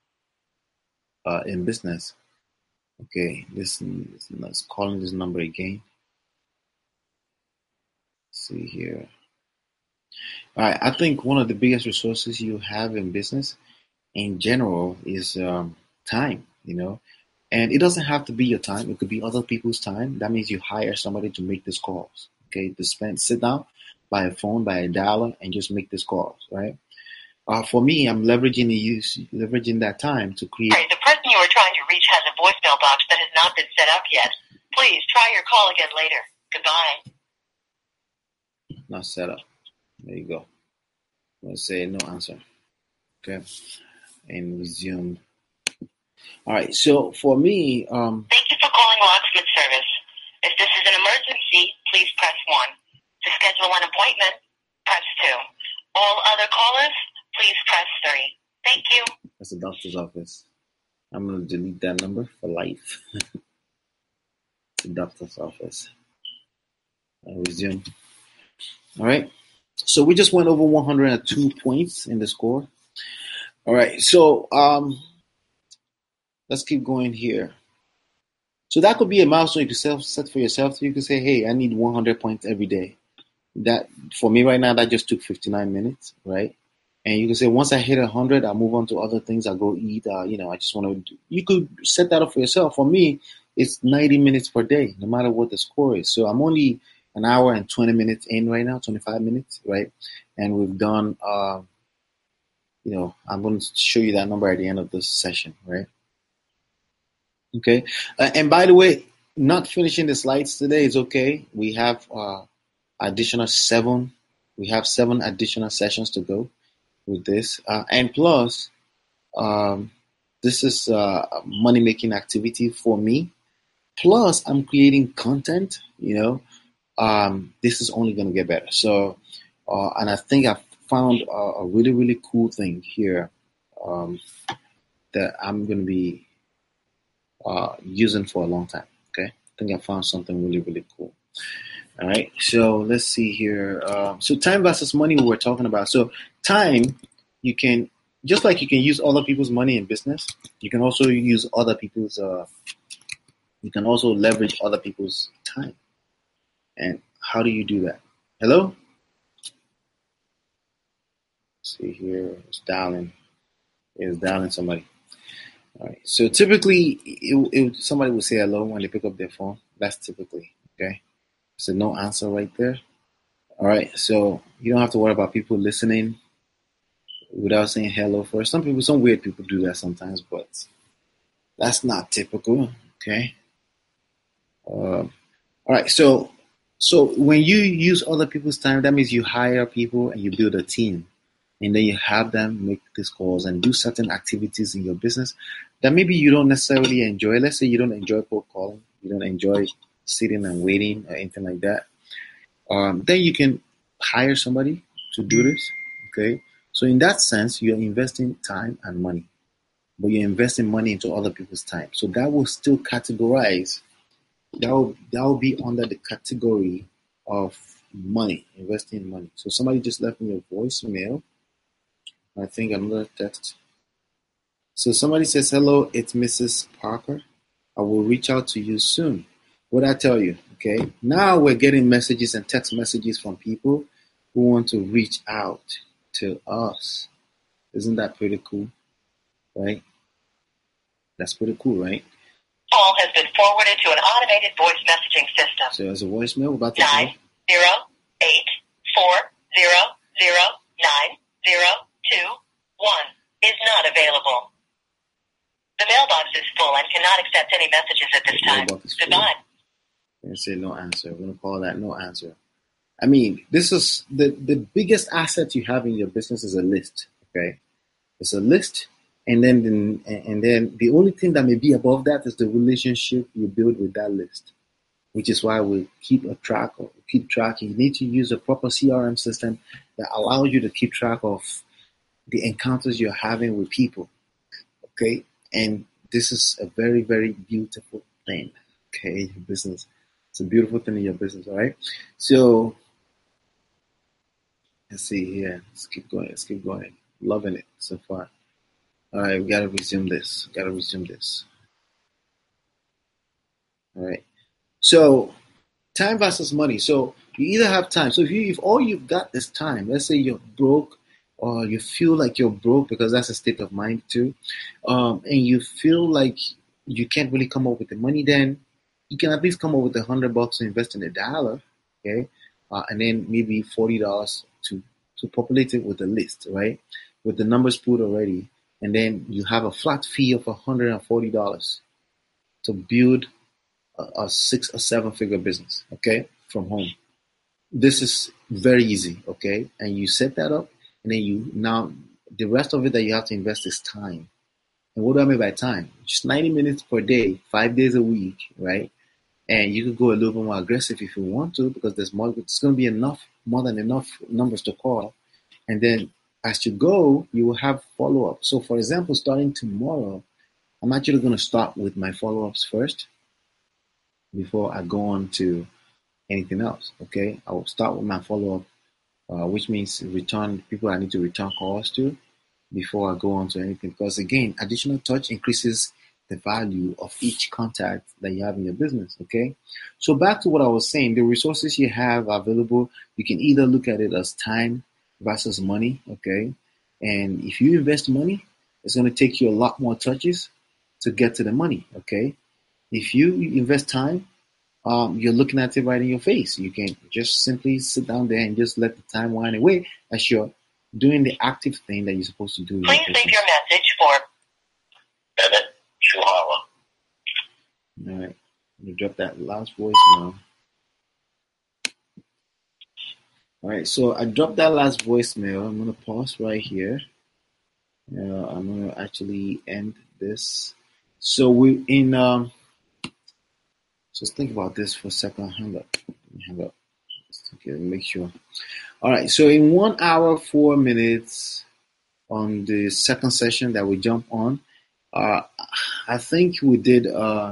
in business. Okay, let's call this number again. Let's see here. All right, I think one of the biggest resources you have in business in general is time, you know, and it doesn't have to be your time. It could be other people's time. That means you hire somebody to make these calls, okay, sit down by a phone, by a dialer, and just make these calls, right? For me, I'm leveraging that time to create. Sorry, the person you are trying to reach has a voicemail box that has not been set up yet. Please try your call again later. Goodbye. Not set up. There you go. Let's say no answer. Okay. And resume. All right. So for me, Thank you for calling Locksmith Service. If this is an emergency, please press 1. To schedule an appointment, press 2. All other callers, please press 3. Thank you. That's the doctor's office. I'm going to delete that number for life. The doctor's office. I'll resume. All right. So we just went over 102 points in the score. All right. So let's keep going here. So that could be a milestone you could set for yourself. So you could say, hey, I need 100 points every day. That for me right now, that just took 59 minutes, right? And you can say, once I hit 100, I'll move on to other things. I'll go eat. I just want to. You could set that up for yourself. For me, it's 90 minutes per day, no matter what the score is. So I'm only an hour and 20 minutes in right now, 25 minutes, right? And we've done, I'm going to show you that number at the end of this session, right? Okay. And by the way, not finishing the slides today is okay. We have additional 7. We have 7 additional sessions to go with this. And plus, this is a money-making activity for me. Plus, I'm creating content, this is only going to get better. So, and I think I've found a really, really cool thing here that I'm going to be using for a long time. Okay. I think I found something really, really cool. All right. So let's see here. So time versus money we were talking about. So time, you can, just like you can use other people's money in business, you can also use other people's, you can also leverage other people's time. And how do you do that? Hello? Let's see here. It's dialing. It's dialing somebody. All right. So typically, somebody will say hello when they pick up their phone. That's typically, okay? So no answer right there. All right. So you don't have to worry about people listening without saying hello first. Some weird people do that sometimes, but that's not typical, okay? All right. So when you use other people's time, that means you hire people and you build a team. And then you have them make these calls and do certain activities in your business that maybe you don't necessarily enjoy. Let's say you don't enjoy cold calling. You don't enjoy sitting and waiting or anything like that. Then you can hire somebody to do this, okay? So in that sense, you're investing time and money. But you're investing money into other people's time. So that will still categorize. That will be under the category of money, investing money. So somebody just left me a voicemail. I think another text. So somebody says, hello, it's Mrs. Parker. I will reach out to you soon. What I tell you, okay? Now we're getting messages and text messages from people who want to reach out to us. Isn't that pretty cool? Right? That's pretty cool, right? Call has been forwarded to an automated voice messaging system. So there's a voicemail about to 908-400-9021 is not available. The mailbox is full and cannot accept any messages at this time. Goodbye. And say no answer. We're gonna call that no answer. I mean, this is the biggest asset you have in your business is a list. Okay, it's a list, and then the only thing that may be above that is the relationship you build with that list, which is why we keep track. You need to use a proper CRM system that allows you to keep track of the encounters you're having with people. Okay, and this is a very, very beautiful thing. Okay, your business. It's a beautiful thing in your business, all right? So, let's see here. Let's keep going. Loving it so far. All right, we got to resume this. All right. So, time versus money. So, you either have time. So, if all you've got is time, let's say you're broke or you feel like you're broke because that's a state of mind too, and you feel like you can't really come up with the money, then you can at least come up with $100 to invest in $1, okay? And then maybe $40 to populate it with a list, right? With the numbers put already. And then you have a flat fee of $140 to build a 6 or 7 figure business, okay? From home. This is very easy, okay? And you set that up, and then now the rest of it that you have to invest is time. And what do I mean by time? Just 90 minutes per day, 5 days a week, right? And you could go a little bit more aggressive if you want to, because there's more. It's going to be more than enough numbers to call. And then as you go, you will have follow-up. So for example, starting tomorrow, I'm actually going to start with my follow-ups first before I go on to anything else. Okay, I will start with my follow-up, which means return people I need to return calls to before I go on to anything. Because again, additional touch increases the value of each contact that you have in your business. Okay, so back to what I was saying, the resources you have available, you can either look at it as time versus money. Okay, and if you invest money, it's going to take you a lot more touches to get to the money. Okay, if you invest time, you're looking at it right in your face. You can just simply sit down there and just let the time wind away as you're doing the active thing that you're supposed to do. Please leave your message for Bennett Chihuahua. All right, let me drop that last voicemail. All right, so I dropped that last voicemail. I'm gonna pause right here. I'm gonna actually end this. So we in just think about this for a second. Hang up. Okay, make sure. All right, so in 1 hour, 4 minutes on the second session that we jump on, I think we did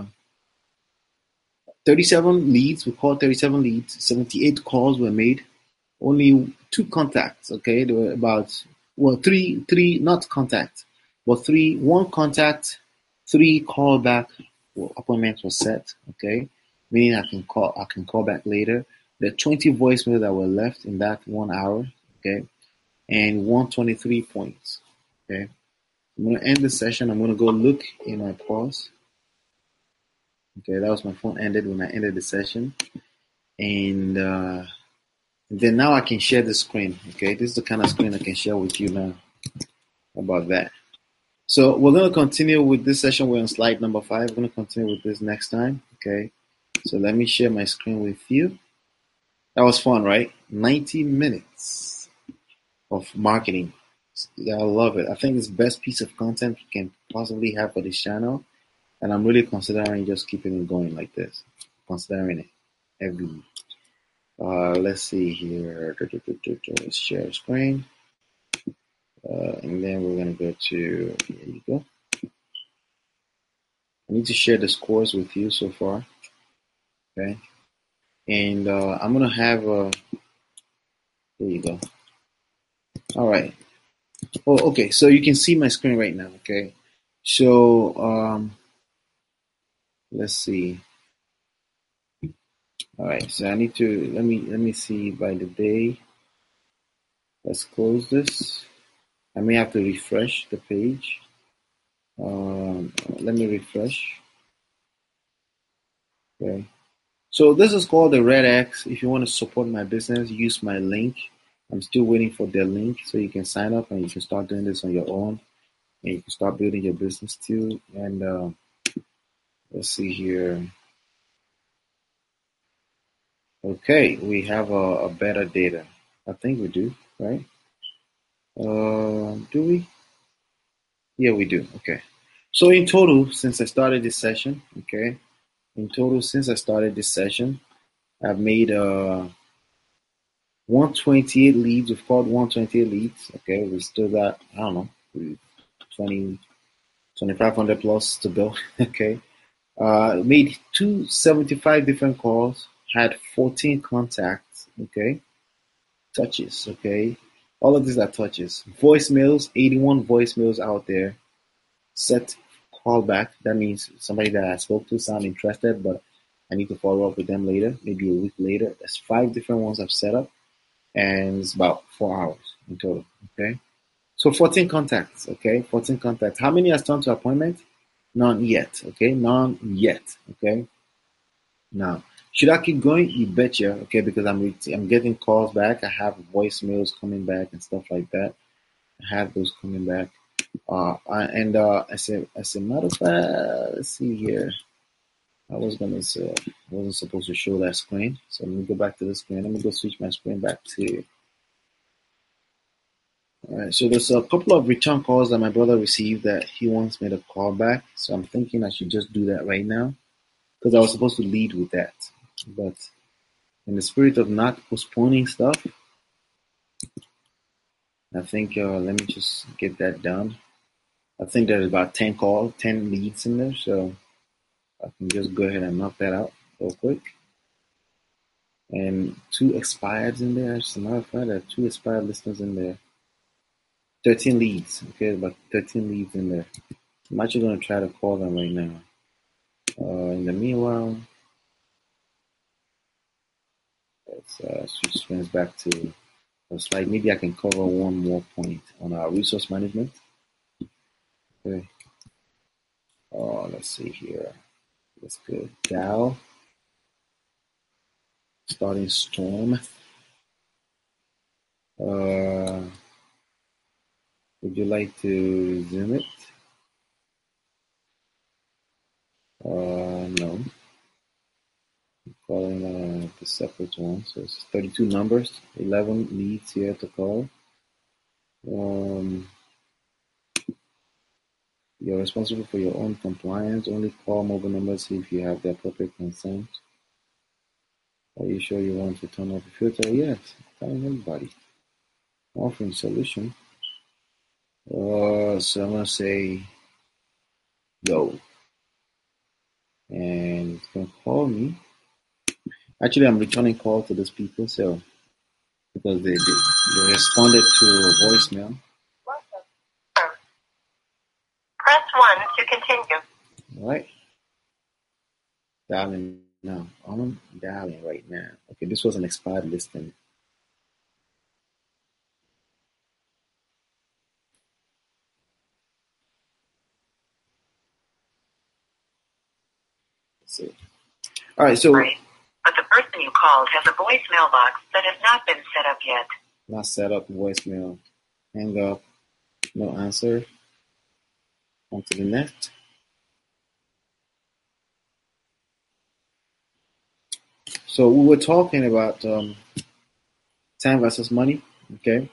37 leads. We called 37 leads. 78 calls were made. Only 2 contacts. Okay, there were about three not contacts, but 1 contact, 3 callback appointments were set. Okay, meaning I can call back later. There are 20 voicemails that were left in that 1 hour. Okay, and 123 points. Okay, I'm gonna end the session. I'm gonna go look in my pause. Okay, that was my phone ended when I ended the session, and then now I can share the screen. Okay, this is the kind of screen I can share with you now. How about that? So we're gonna continue with this session. We're on slide number 5. We're gonna continue with this next time. Okay, so let me share my screen with you. That was fun, right? 90 minutes of marketing. Yeah, I love it. I think it's the best piece of content we can possibly have for this channel. And I'm really considering just keeping it going like this. Considering it every week. Let's see here. Let's share screen. And then we're going to go to, here you go. I need to share the scores with you so far. Okay. And I'm going to have there you go. All right. Oh, okay. So you can see my screen right now. Okay. So let's see. All right. So I need to let me see by the day. Let's close this. I may have to refresh the page. Let me refresh. Okay. So this is called the Red X. If you want to support my business, use my link. I'm still waiting for their link so you can sign up and you can start doing this on your own. And you can start building your business too. And let's see here. Okay, we have a better data. I think we do, right? Do we? Yeah, we do. Okay. So in total, since I started this session, okay, I've made 128 leads. We've called 128 leads. Okay, we still got, I don't know, 2,500 plus to go. Okay. Made 275 different calls, had 14 contacts. Okay. Touches. Okay. All of these are touches. Voicemails, 81 voicemails out there. Set callback. That means somebody that I spoke to sound interested, but I need to follow up with them later, maybe a week later. There's 5 different ones I've set up, and it's about 4 hours in total. Okay. So 14 contacts. Okay. 14 contacts. How many has turned to appointment? None yet. Okay. None yet. Okay. Now, should I keep going? You betcha. Okay. Because I'm getting calls back. I have voicemails coming back and stuff like that. I have those coming back. As a matter of fact, let's see here. I wasn't supposed to show that screen. So let me go back to the screen. Let me go switch my screen back to. All right. So there's a couple of return calls that my brother received that he wants me to call back. So I'm thinking I should just do that right now because I was supposed to lead with that. But in the spirit of not postponing stuff, I think, let me just get that done. I think there's about 10 leads in there, so I can just go ahead and knock that out real quick. And 2 expired in there. As a matter of fact, there are 2 expired listeners in there. 13 leads. Okay, about 13 leads in there. I'm actually going to try to call them right now. In the meanwhile, let's switch screens back to a slide. Maybe I can cover one more point on our resource management. Okay. Let's see here. Let's go Dow. Starting storm. Would you like to zoom it? No. I'm calling the separate one. So it's 32 numbers, 11 leads here to call. You're responsible for your own compliance. Only call mobile numbers if you have the appropriate consent. Are you sure you want to turn off the filter? Yes, telling everybody. Offering solution. So I'm gonna say go. And it's gonna call me. Actually, I'm returning call to those people, so because they responded to a voicemail. Press 1 to continue. All right. Dialing now. I'm dialing right now. Okay, this was an expired listing. Let's see. All right, so. Right. But the person you called has a voicemail box that has not been set up yet. Not set up voicemail. Hang up. No answer. On to the next. So we were talking about time versus money. Okay.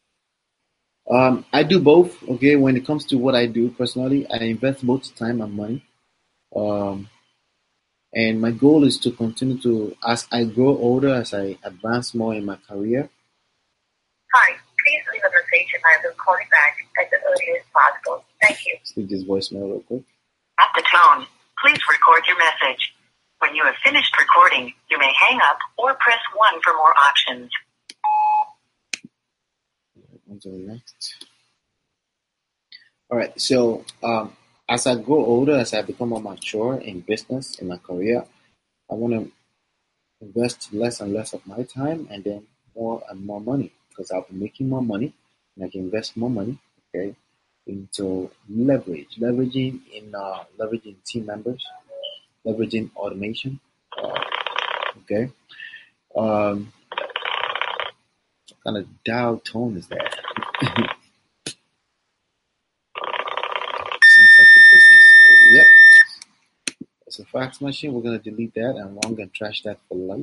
I do both. Okay. When it comes to what I do personally, I invest both time and money. And my goal is to continue to, as I grow older, as I advance more in my career. Hi, please leave a message and I will call you back as early as possible. Thank you. Let's leave this voicemail real quick. At the tone, please record your message. When you have finished recording, you may hang up or press 1 for more options. On to the next. All right. So, as I grow older, as I become more mature in business, in my career, I want to invest less and less of my time and then more and more money because I'll be making more money and I can invest more money, okay, into leveraging team members, leveraging automation, okay. What kind of dial tone is that? Sounds like a business. Yep. It's a fax machine. We're going to delete that and I'm going to trash that for life.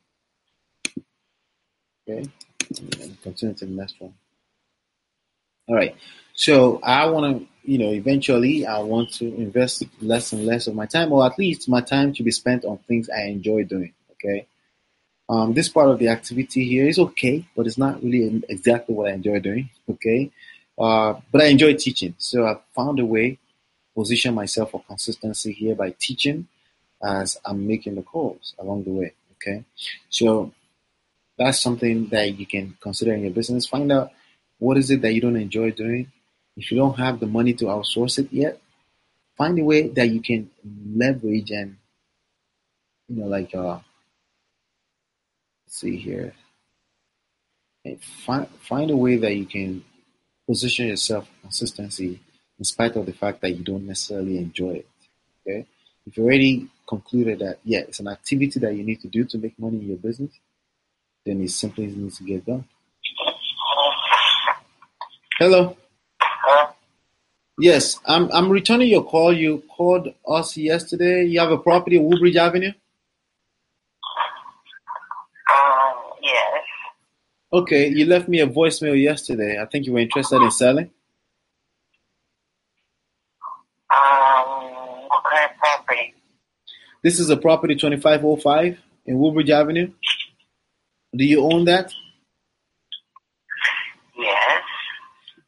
Okay. And continue to the next one. All right. So I want to, eventually I want to invest less and less of my time, or at least my time to be spent on things I enjoy doing. Okay. This part of the activity here is okay, but it's not really exactly what I enjoy doing. Okay. But I enjoy teaching. So I found a way to position myself for consistency here by teaching as I'm making the calls along the way. Okay. So that's something that you can consider in your business. Find out what is it that you don't enjoy doing. If you don't have the money to outsource it yet, find a way that you can leverage and, let's see here. And find a way that you can position yourself for consistency in spite of the fact that you don't necessarily enjoy it. Okay. If you already concluded that, yeah, it's an activity that you need to do to make money in your business, then it simply needs to get done. Hello. Yes, I'm returning your call. You called us yesterday. You have a property at Woodbridge Avenue? Yes. Okay, you left me a voicemail yesterday. I think you were interested in selling. What kind of property? This is a property 2505 in Woodbridge Avenue. Do you own that? Yes.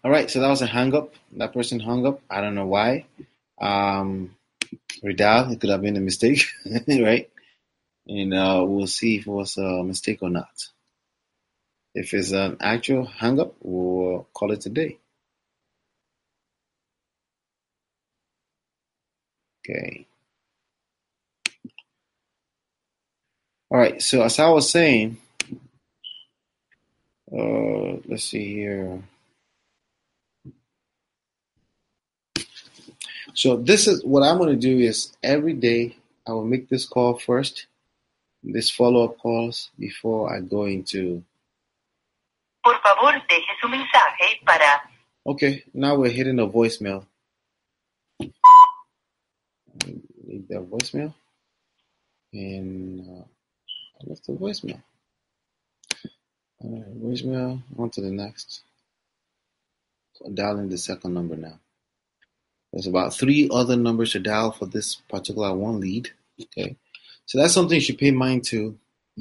All right, so that was a hang up. That person hung up. I don't know why. Redal, it could have been a mistake, right? And we'll see if it was a mistake or not. If it's an actual hang up, we'll call it a day. Okay. All right, so as I was saying, let's see here. So this is what I'm going to do is every day I will make this call first, this follow-up calls before I go into. Por favor, deje su mensaje para. Okay, now we're hitting a voicemail. Leave that voicemail. And I left the voicemail. All right, voicemail, on to the next. So dialing the second number now. There's about 3 other numbers to dial for this particular one lead. Okay, so that's something you should pay mind to.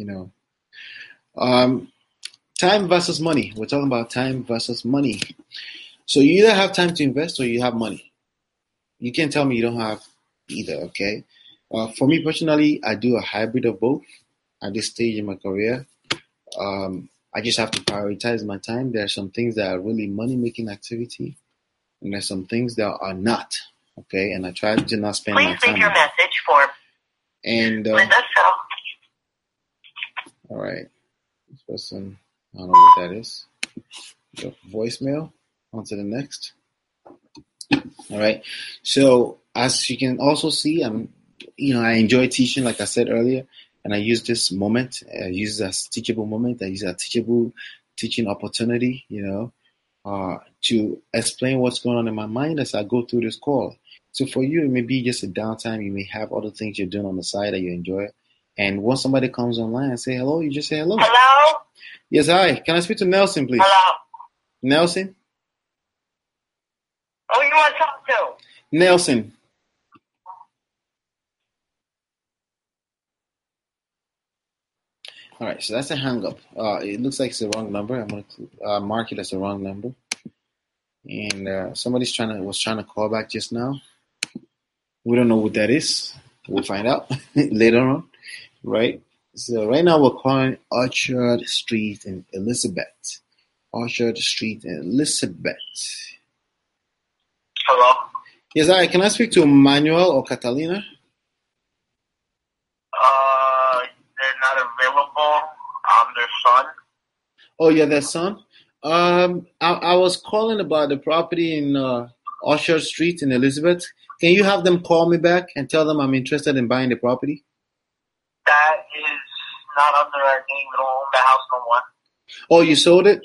Time versus money. We're talking about time versus money. So you either have time to invest or you have money. You can't tell me you don't have either. Okay. For me personally, I do a hybrid of both at this stage in my career. I just have to prioritize my time. There are some things that are really money-making activity, and there's some things that are not. Okay, and I try to not spend my time. Please leave your message for. And Linda. all right, this person, I don't know what that is. The voicemail. On to the next. All right. So as you can also see, I enjoy teaching, like I said earlier, and I use this moment. I use it as teachable moment. I use it as teachable teaching opportunity. To explain what's going on in my mind as I go through this call. So for you, it may be just a downtime. You may have other things you're doing on the side that you enjoy. And once somebody comes online and say hello, you just say hello. Hello? Yes, hi. Can I speak to Nelson, please? Hello? Nelson? Who you want to talk to? Nelson. All right, so that's a hang up. It looks like it's the wrong number. I'm going to mark it as the wrong number. And somebody's was trying to call back just now. We don't know what that is. We'll find out later on, right? So right now we're calling Orchard Street in Elizabeth. Orchard Street in Elizabeth. Hello? Yes, hi. Can I speak to Manuel or Catalina? They're not available. I'm their son. Oh, yeah, their son? I was calling about the property in Orchard Street in Elizabeth. Can you have them call me back and tell them I'm interested in buying the property? That is not under our name. We don't own the house no more. Oh, you sold it?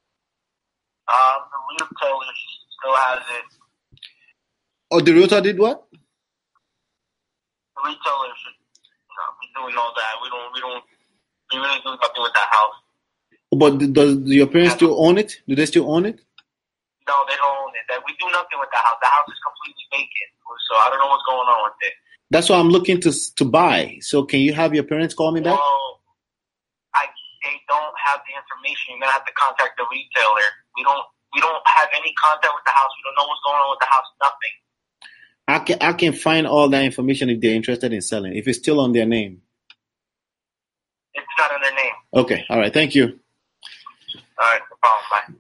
The retailer still has it. Oh, the realtor did what? The retailer should be doing all that. We really do nothing with that house. But do your parents still own it? Do they still own it? No, they don't own it. We do nothing with the house. The house is completely vacant. So I don't know what's going on with it. That's what I'm looking to buy. So can you have your parents call me back? Well, they don't have the information. You're gonna have to contact the retailer. We don't have any contact with the house. We don't know what's going on with the house. Nothing. I can find all that information if they're interested in selling. If it's still on their name. It's not in their name. Okay. All right. Thank you. All right. No problem. Bye.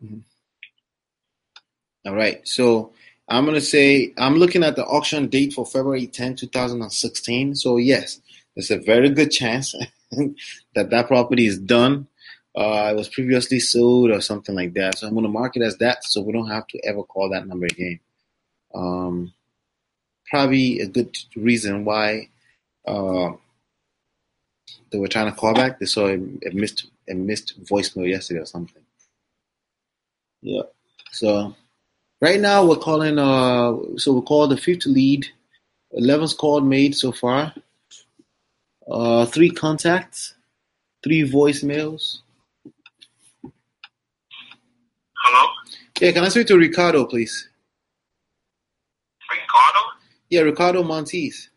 All right. So I'm going to say I'm looking at the auction date for February 10, 2016. So yes, there's a very good chance that property is done. It was previously sold or something like that. So I'm going to mark it as that so we don't have to ever call that number again. Probably a good reason why they were trying to call back. They saw a missed voicemail yesterday or something. Yeah. So right now we're calling. So we called the 5th lead. 11's called made so far. 3 contacts, 3 voicemails. Hello? Yeah, can I speak to Ricardo, please? Ricardo? Yeah, Ricardo Montes.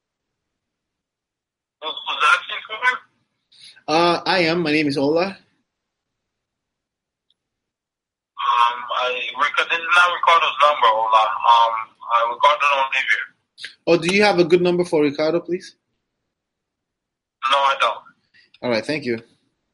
Who's asking for him? I am. My name is Ola. Rico, this number, Ola. We got it on review. Oh, do you have a good number for Ricardo, please? No, I don't. All right, thank you.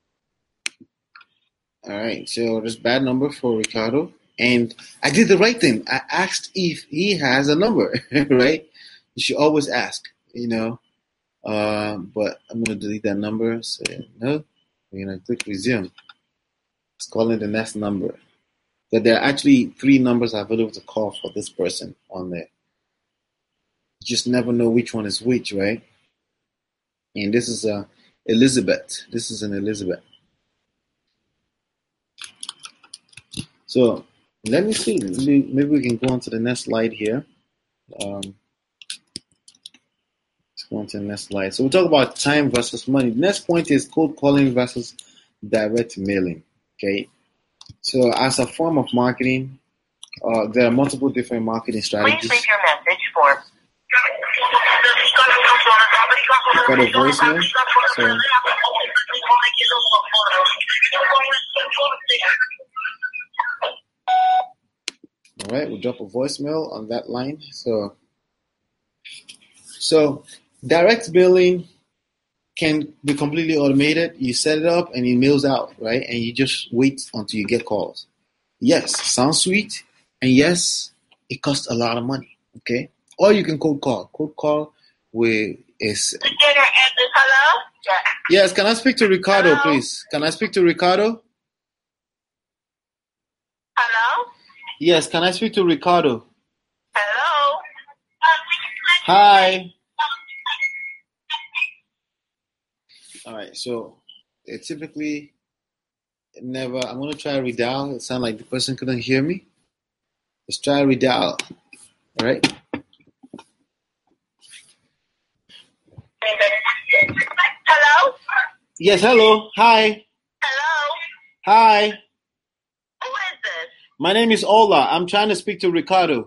All right, so there's bad number for Ricardo, and I did the right thing. I asked if he has a number, right? You should always ask, you know. But I'm gonna delete that number. Say no. We're gonna click resume. Let's call in the next number. But there are actually 3 numbers available to call for this person on there. You just never know which one is which, right? And this is Elizabeth. This is an Elizabeth. So let me see. Maybe we can go on to the next slide here. Let's go on to the next slide. So we'll talk about time versus money. The next point is cold calling versus direct mailing. Okay. So as a form of marketing, there are multiple different marketing strategies. Please leave your message for. Got a voicemail. So all right, we'll drop a voicemail on that line. So direct mailing can be completely automated. You set it up and it mails out, right? And you just wait until you get calls. Yes, sounds sweet. And yes, it costs a lot of money, okay? Or you can cold call. Cold call is... Hello? Yes, can I speak to Ricardo, Hello? please? Can I speak to Ricardo? Hello? Yes, can I speak to Ricardo? Hello? Hi. All right, so it typically never... I'm going to try redial. It sounds like the person couldn't hear me. Let's try redial. All right? Hello? Yes, hello. Hi. Hello? Hi. Who is this? My name is Ola. I'm trying to speak to Ricardo.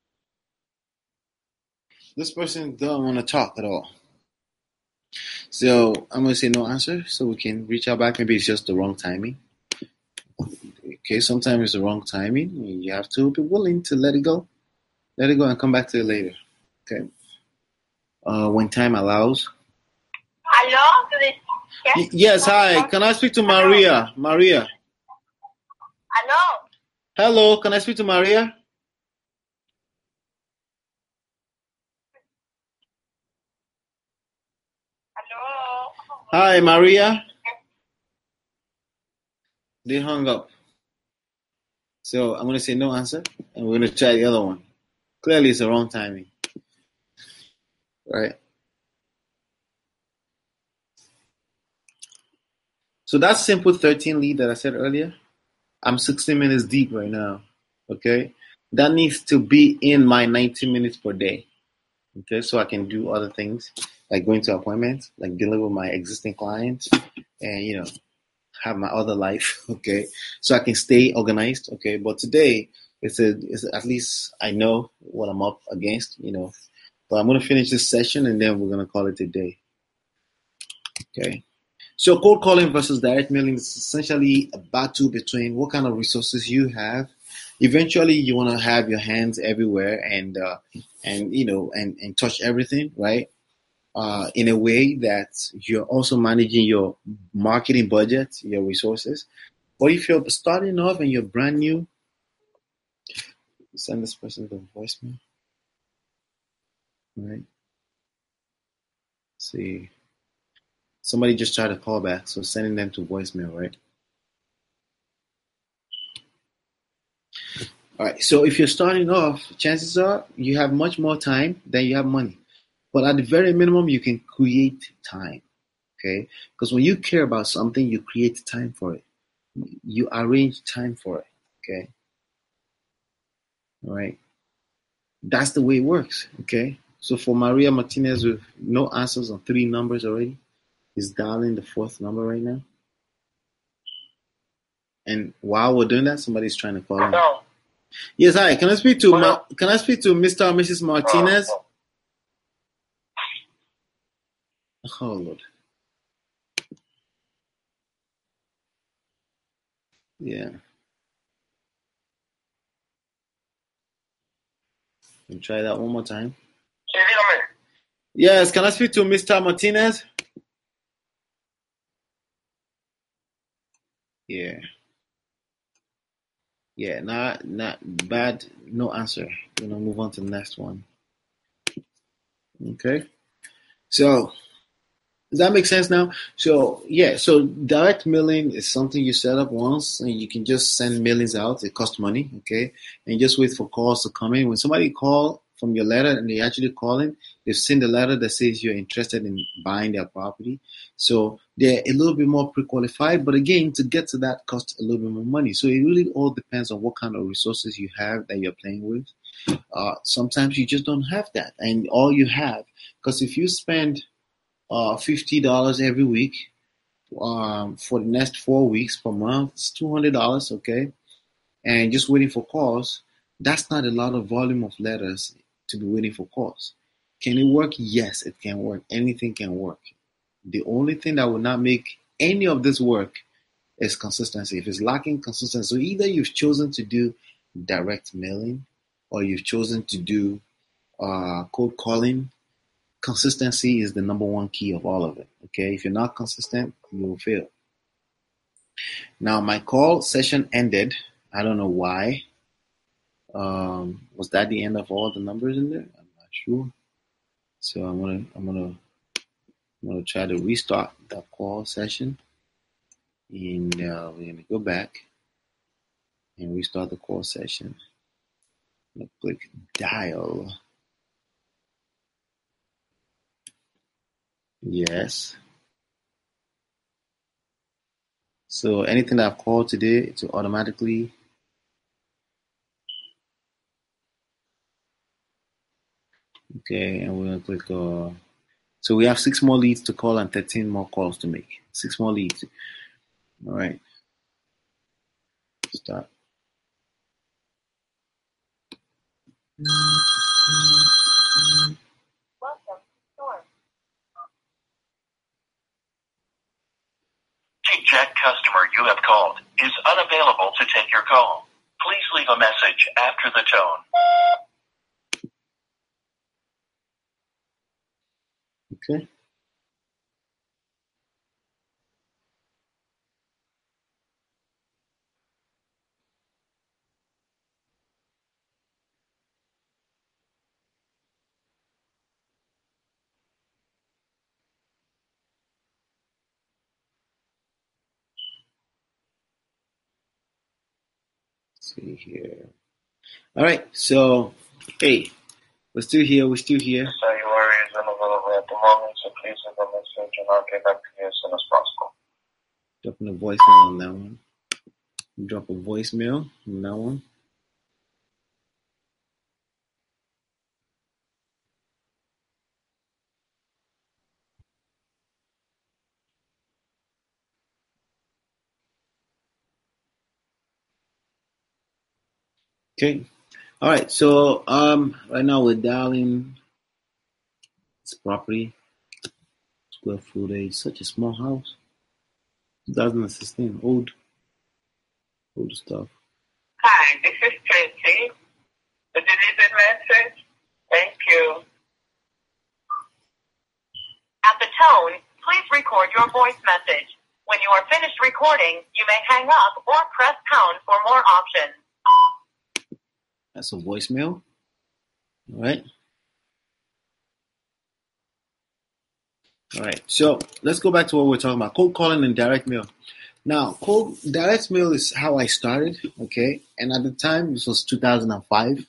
This person don't want to talk at all. So I'm going to say no answer so we can reach out back. Maybe it's just the wrong timing. Okay, sometimes it's the wrong timing. You have to be willing to let it go. Let it go and come back to it later. Okay. When time allows. Hello? Yes, hi. Can I speak to Maria? Maria. Hello? Hello, can I speak to Maria? Hello? Hi, Maria. They hung up. So I'm going to say no answer, and we're going to try the other one. Clearly, it's the wrong timing. Right? So that simple 13 lead that I said earlier, I'm 16 minutes deep right now. Okay? That needs to be in my 90 minutes per day. Okay? So I can do other things, like going to appointments, like dealing with my existing clients, and, have my other life. Okay? So I can stay organized. Okay? But today, it's at least I know what I'm up against, But I'm going to finish this session, and then we're going to call it a day. Okay? So cold calling versus direct mailing is essentially a battle between what kind of resources you have. Eventually, you want to have your hands everywhere and touch everything, right? In a way that you're also managing your marketing budget, your resources. But if you're starting off and you're brand new, send this person the voicemail, right? See, somebody just tried to call back, so sending them to voicemail, right? All right, so if you're starting off, chances are you have much more time than you have money. But at the very minimum, you can create time, okay? Because when you care about something, you create time for it. You arrange time for it, okay? All right, that's the way it works, okay? So for Maria Martinez with no answers on 3 numbers already, is dialing the 4th number right now. And while we're doing that, somebody's trying to call in. Hello? Yes, hi. Can I speak to Mr. or Mrs. Martinez? Oh Lord. Yeah. Let me try that one more time. Sí, dígame. Yes, can I speak to Mr. Martinez? Yeah. Yeah, not bad, no answer. We're gonna move on to the next one. Okay. So does that make sense now? So yeah, so direct mailing is something you set up once and you can just send mailings out. It costs money, okay? And just wait for calls to come in. When somebody call from your letter and they actually calling, they've seen the letter that says you're interested in buying their property. So they're a little bit more pre-qualified, but again, to get to that costs a little bit more money. So it really all depends on what kind of resources you have that you're playing with. Sometimes you just don't have that, and all you have, because if you spend $50 every week for the next 4 weeks per month. It's $200, okay? And just waiting for calls. That's not a lot of volume of letters to be waiting for calls. Can it work? Yes, it can work. Anything can work. The only thing that will not make any of this work is consistency. If it's lacking consistency, so either you've chosen to do direct mailing or you've chosen to do cold calling. Consistency is the number one key of all of it. Okay, if you're not consistent, you will fail. Now, my call session ended. I don't know why. Was that the end of all the numbers in there? I'm not sure. So I'm gonna try to restart that call session, and we're gonna go back and restart the call session. I'm gonna click dial. Yes. So anything that I've called today, it will automatically. Okay, and we're gonna click. So we have 6 more leads to call and 13 more calls to make. 6 more leads. All right. Start. Welcome, Storm. The exact customer you have called is unavailable to take your call. Please leave a message after the tone. Okay. Let's see here. All right. So, hey, we're still here. We're still here. Sanctuary is unavailable at the moment, so please leave a message and I'll get back to you as soon as possible. Dropping a voicemail on that one. Drop a voicemail on that one. Okay. All right. So, right now we're dialing this property. Square footage. Such a small house. 2016. Old stuff. Hi, this is Tracy. The delivered message. Thank you. At the tone, please record your voice message. When you are finished recording, you may hang up or press pound for more options. That's a voicemail. All right. All right. So let's go back to what we're talking about: cold calling and direct mail. Now, direct mail is how I started. Okay, and at the time this was 2005.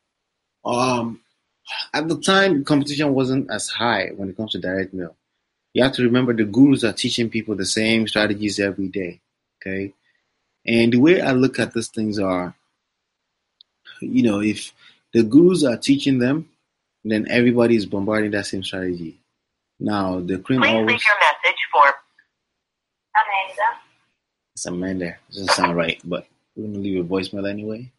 At the time, competition wasn't as high when it comes to direct mail. You have to remember the gurus are teaching people the same strategies every day. Okay, and the way I look at these things are, if the gurus are teaching them, then everybody is bombarding that same strategy. Now, the cream Please always. leave your message for Amanda. It's Amanda. Doesn't sound right, but we're gonna leave a voicemail anyway.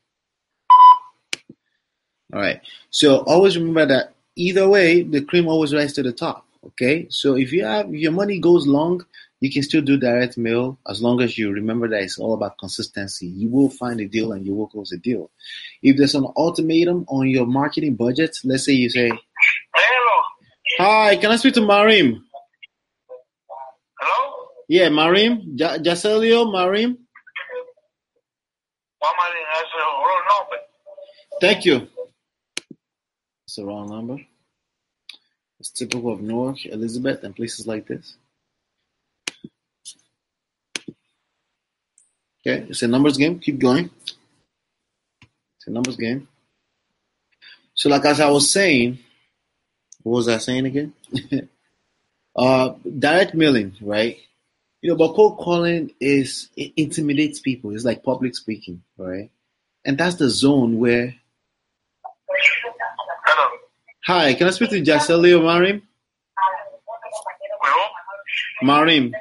All right. So always remember that either way, the cream always rises to the top. Okay. So if your money goes long, You can still do direct mail as long as you remember that it's all about consistency. You will find a deal and you will close a deal. If there's an ultimatum on your marketing budget, let's say you say, Hello. "Hi, can I speak to Marim?" Hello? Yeah, Marim, Jacelio, Marim. That's the wrong number. Thank you. It's the wrong number. It's typical of Newark, Elizabeth, and places like this. Okay, it's a numbers game. Keep going. It's a numbers game. So, like as I was saying, what was I saying again? Direct mailing, right? But cold calling it intimidates people. It's like public speaking, right? And that's the zone where. Hello. Hi, can I speak to Jacelio Marim? Hello? Marim,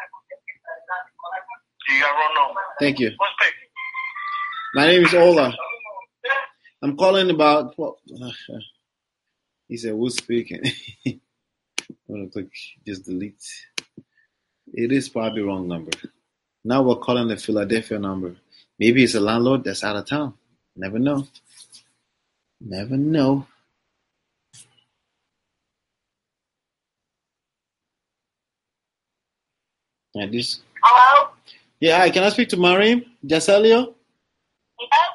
You got wrong number. thank you. Who's speaking? My name is Ola. I'm calling about. He said, "Who's speaking?" I'm gonna click just delete. It is probably wrong number. Now we're calling the Philadelphia number. Maybe it's a landlord that's out of town. Never know. Never know. Yeah, this. Hello? Yeah, hi. Can I speak to Marim Jacelio? Yep.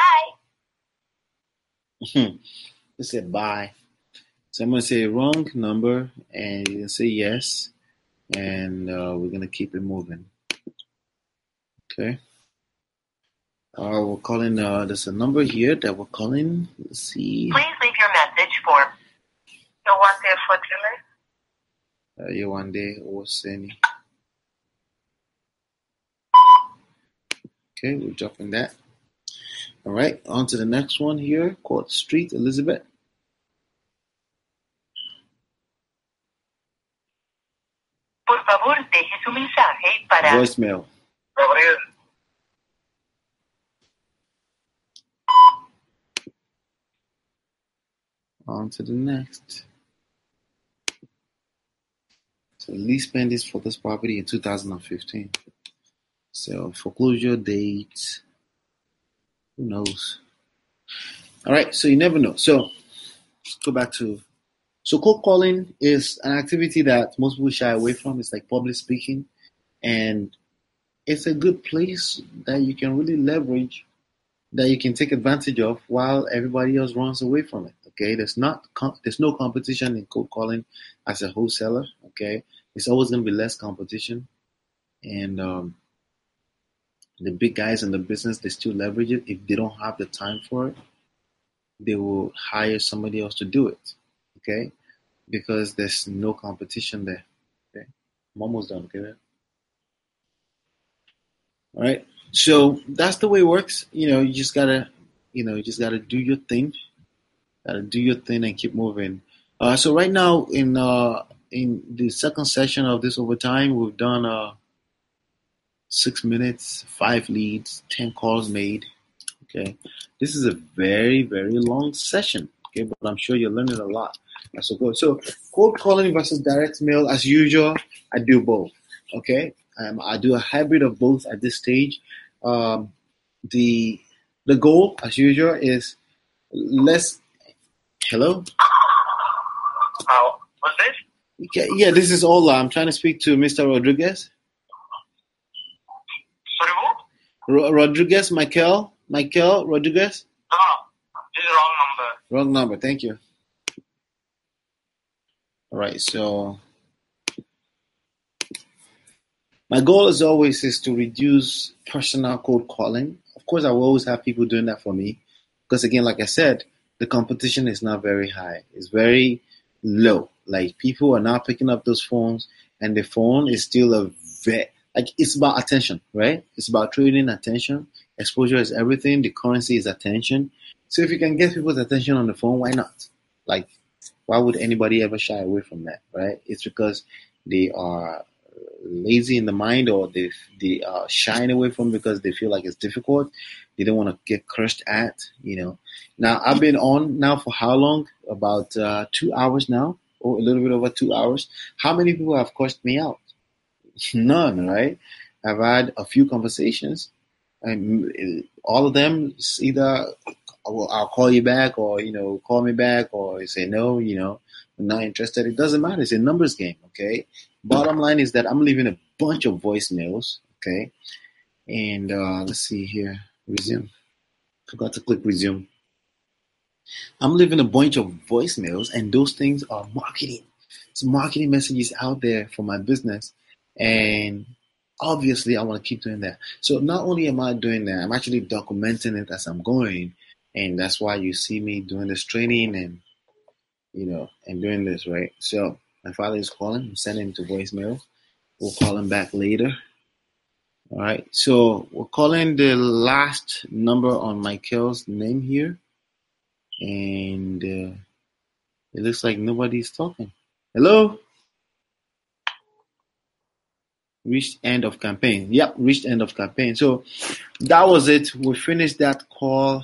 Bye. They said bye. So I'm gonna say wrong number, and you can say yes, and we're gonna keep it moving. Okay. We're calling. There's a number here that we're calling. Let's see. Please leave your message for Yowande Fotile. Yewande Owoseni. Okay, we're dropping that. All right, on to the next one here, called Street Elizabeth. Por favor, deje su mensaje para Voicemail. Gabriel. On to the next. So lease spendings for this property in 2015. So foreclosure date, who knows? All right, so you never know. So let's go back to. So cold calling is an activity that most people shy away from. It's like public speaking, and it's a good place that you can really leverage, that you can take advantage of while everybody else runs away from it. Okay, there's no competition in cold calling as a wholesaler. Okay, it's always going to be less competition, and the big guys in the business, they still leverage it. If they don't have the time for it, they will hire somebody else to do it. Okay, because there's no competition there. Okay, I'm almost done. Okay. All right. So that's the way it works. You just gotta do your thing. Gotta do your thing and keep moving. So right now in the second session of this overtime, we've done 6 minutes, 5 leads, 10 calls made. Okay. This is a very, very long session. Okay, but I'm sure you're learning a lot as we go. So cold calling versus direct mail, as usual, I do both. Okay. I do a hybrid of both at this stage. The goal, as usual, is less. Hello. What's this? Okay, yeah, this is Ola. I'm trying to speak to Mr. Rodriguez. Sorry, who? Rodriguez, Michael Rodriguez. No, this is the wrong number. Wrong number. Thank you. All right, so my goal as always is to reduce personal cold calling. Of course, I will always have people doing that for me because, again, like I said, the competition is not very high. It's very low. Like, people are not picking up those phones, and the phone is still it's about attention, right? It's about trading attention. Exposure is everything. The currency is attention. So if you can get people's attention on the phone, why not? Like, why would anybody ever shy away from that, right? It's because they are lazy in the mind, or they are shying away from because they feel like it's difficult. They don't want to get cursed at, Now, I've been on now for how long? About 2 hours now, or a little bit over 2 hours. How many people have cursed me out? None, right? I've had a few conversations, and all of them either I'll call you back, or call me back, or say no, I'm not interested. It doesn't matter. It's a numbers game, okay? Bottom line is that I'm leaving a bunch of voicemails, okay? And let's see here, resume. Forgot to click resume. I'm leaving a bunch of voicemails, and those things are marketing. It's marketing messages out there for my business, and obviously, I want to keep doing that. So not only am I doing that, I'm actually documenting it as I'm going, and that's why you see me doing this training and and doing this, right? So my father is calling. I'm sending him to voicemail. We'll call him back later. All right. So we're calling the last number on Michael's name here, and it looks like nobody's talking. Hello? Reached end of campaign. Yep, reached end of campaign. So that was it. We finished that call.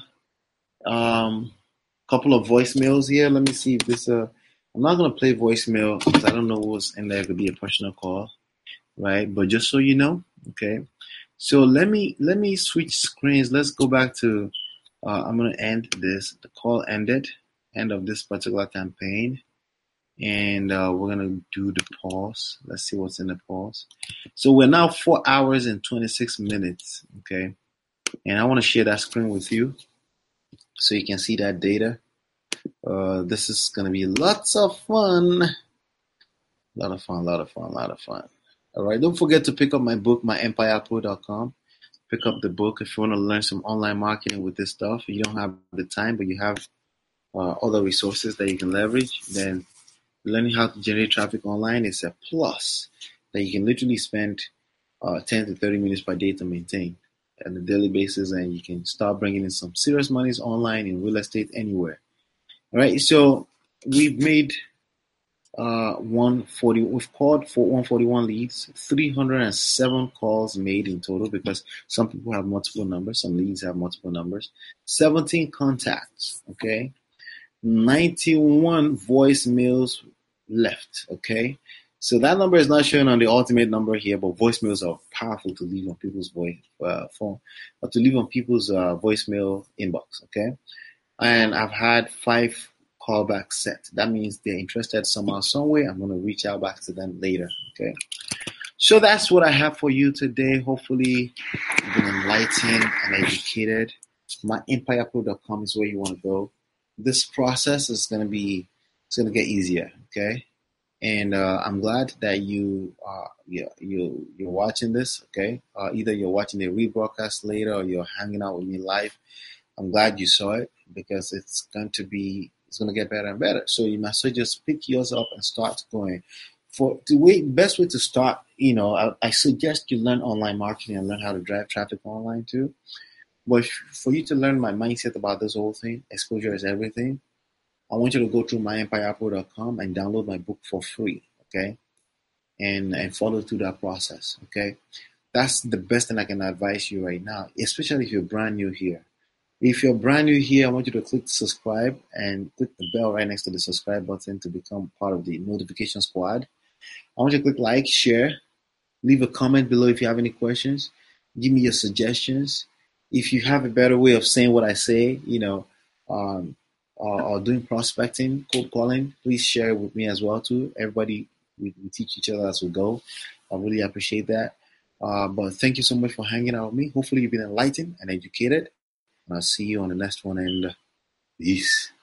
Couple of voicemails here. Let me see if this. I'm not gonna play voicemail because I don't know what's in there. It could be a personal call, right? But just so you know, okay. So let me switch screens. Let's go back to. I'm gonna end this. The call ended. End of this particular campaign. And we're gonna do the pause. Let's see what's in the pause. So we're now 4 hours and 26 minutes. Okay, and I want to share that screen with you so you can see that data. This is gonna be lots of fun. Lot of fun. All right, don't forget to pick up my book, myempirepro.com. Pick up the book if you want to learn some online marketing with this stuff. If you don't have the time, but you have other resources that you can leverage, then learning how to generate traffic online is a plus that you can literally spend 10 to 30 minutes per day to maintain on a daily basis, and you can start bringing in some serious monies online in real estate anywhere. All right, so we've made 140. We've called for 141 leads, 307 calls made in total because some people have multiple numbers, some leads have multiple numbers. 17 contacts, okay. 91 voicemails left, okay? So that number is not showing on the ultimate number here, but voicemails are powerful to leave on people's phone, or to leave on people's voicemail inbox, okay? And I've had 5 callbacks set. That means they're interested somehow, some way. I'm going to reach out back to them later, okay? So that's what I have for you today. Hopefully, you've been enlightened and educated. MyEmpirePro.com is where you want to go. This process is going to get easier, okay? And I'm glad that you're watching this, okay? Either you're watching the rebroadcast later or you're hanging out with me live. I'm glad you saw it because it's going to get better and better. So you must just pick yours up and start going. Best way to start, I suggest you learn online marketing and learn how to drive traffic online too. But for you to learn my mindset about this whole thing, exposure is everything, I want you to go through myempirepro.com and download my book for free, okay? And follow through that process, okay? That's the best thing I can advise you right now, especially if you're brand new here. If you're brand new here, I want you to click subscribe and click the bell right next to the subscribe button to become part of the notification squad. I want you to click like, share, leave a comment below if you have any questions. Give me your suggestions. If you have a better way of saying what I say, or doing prospecting, cold calling, please share it with me as well too. Everybody, we teach each other as we go. I really appreciate that. But thank you so much for hanging out with me. Hopefully you've been enlightened and educated. And I'll see you on the next one, and peace.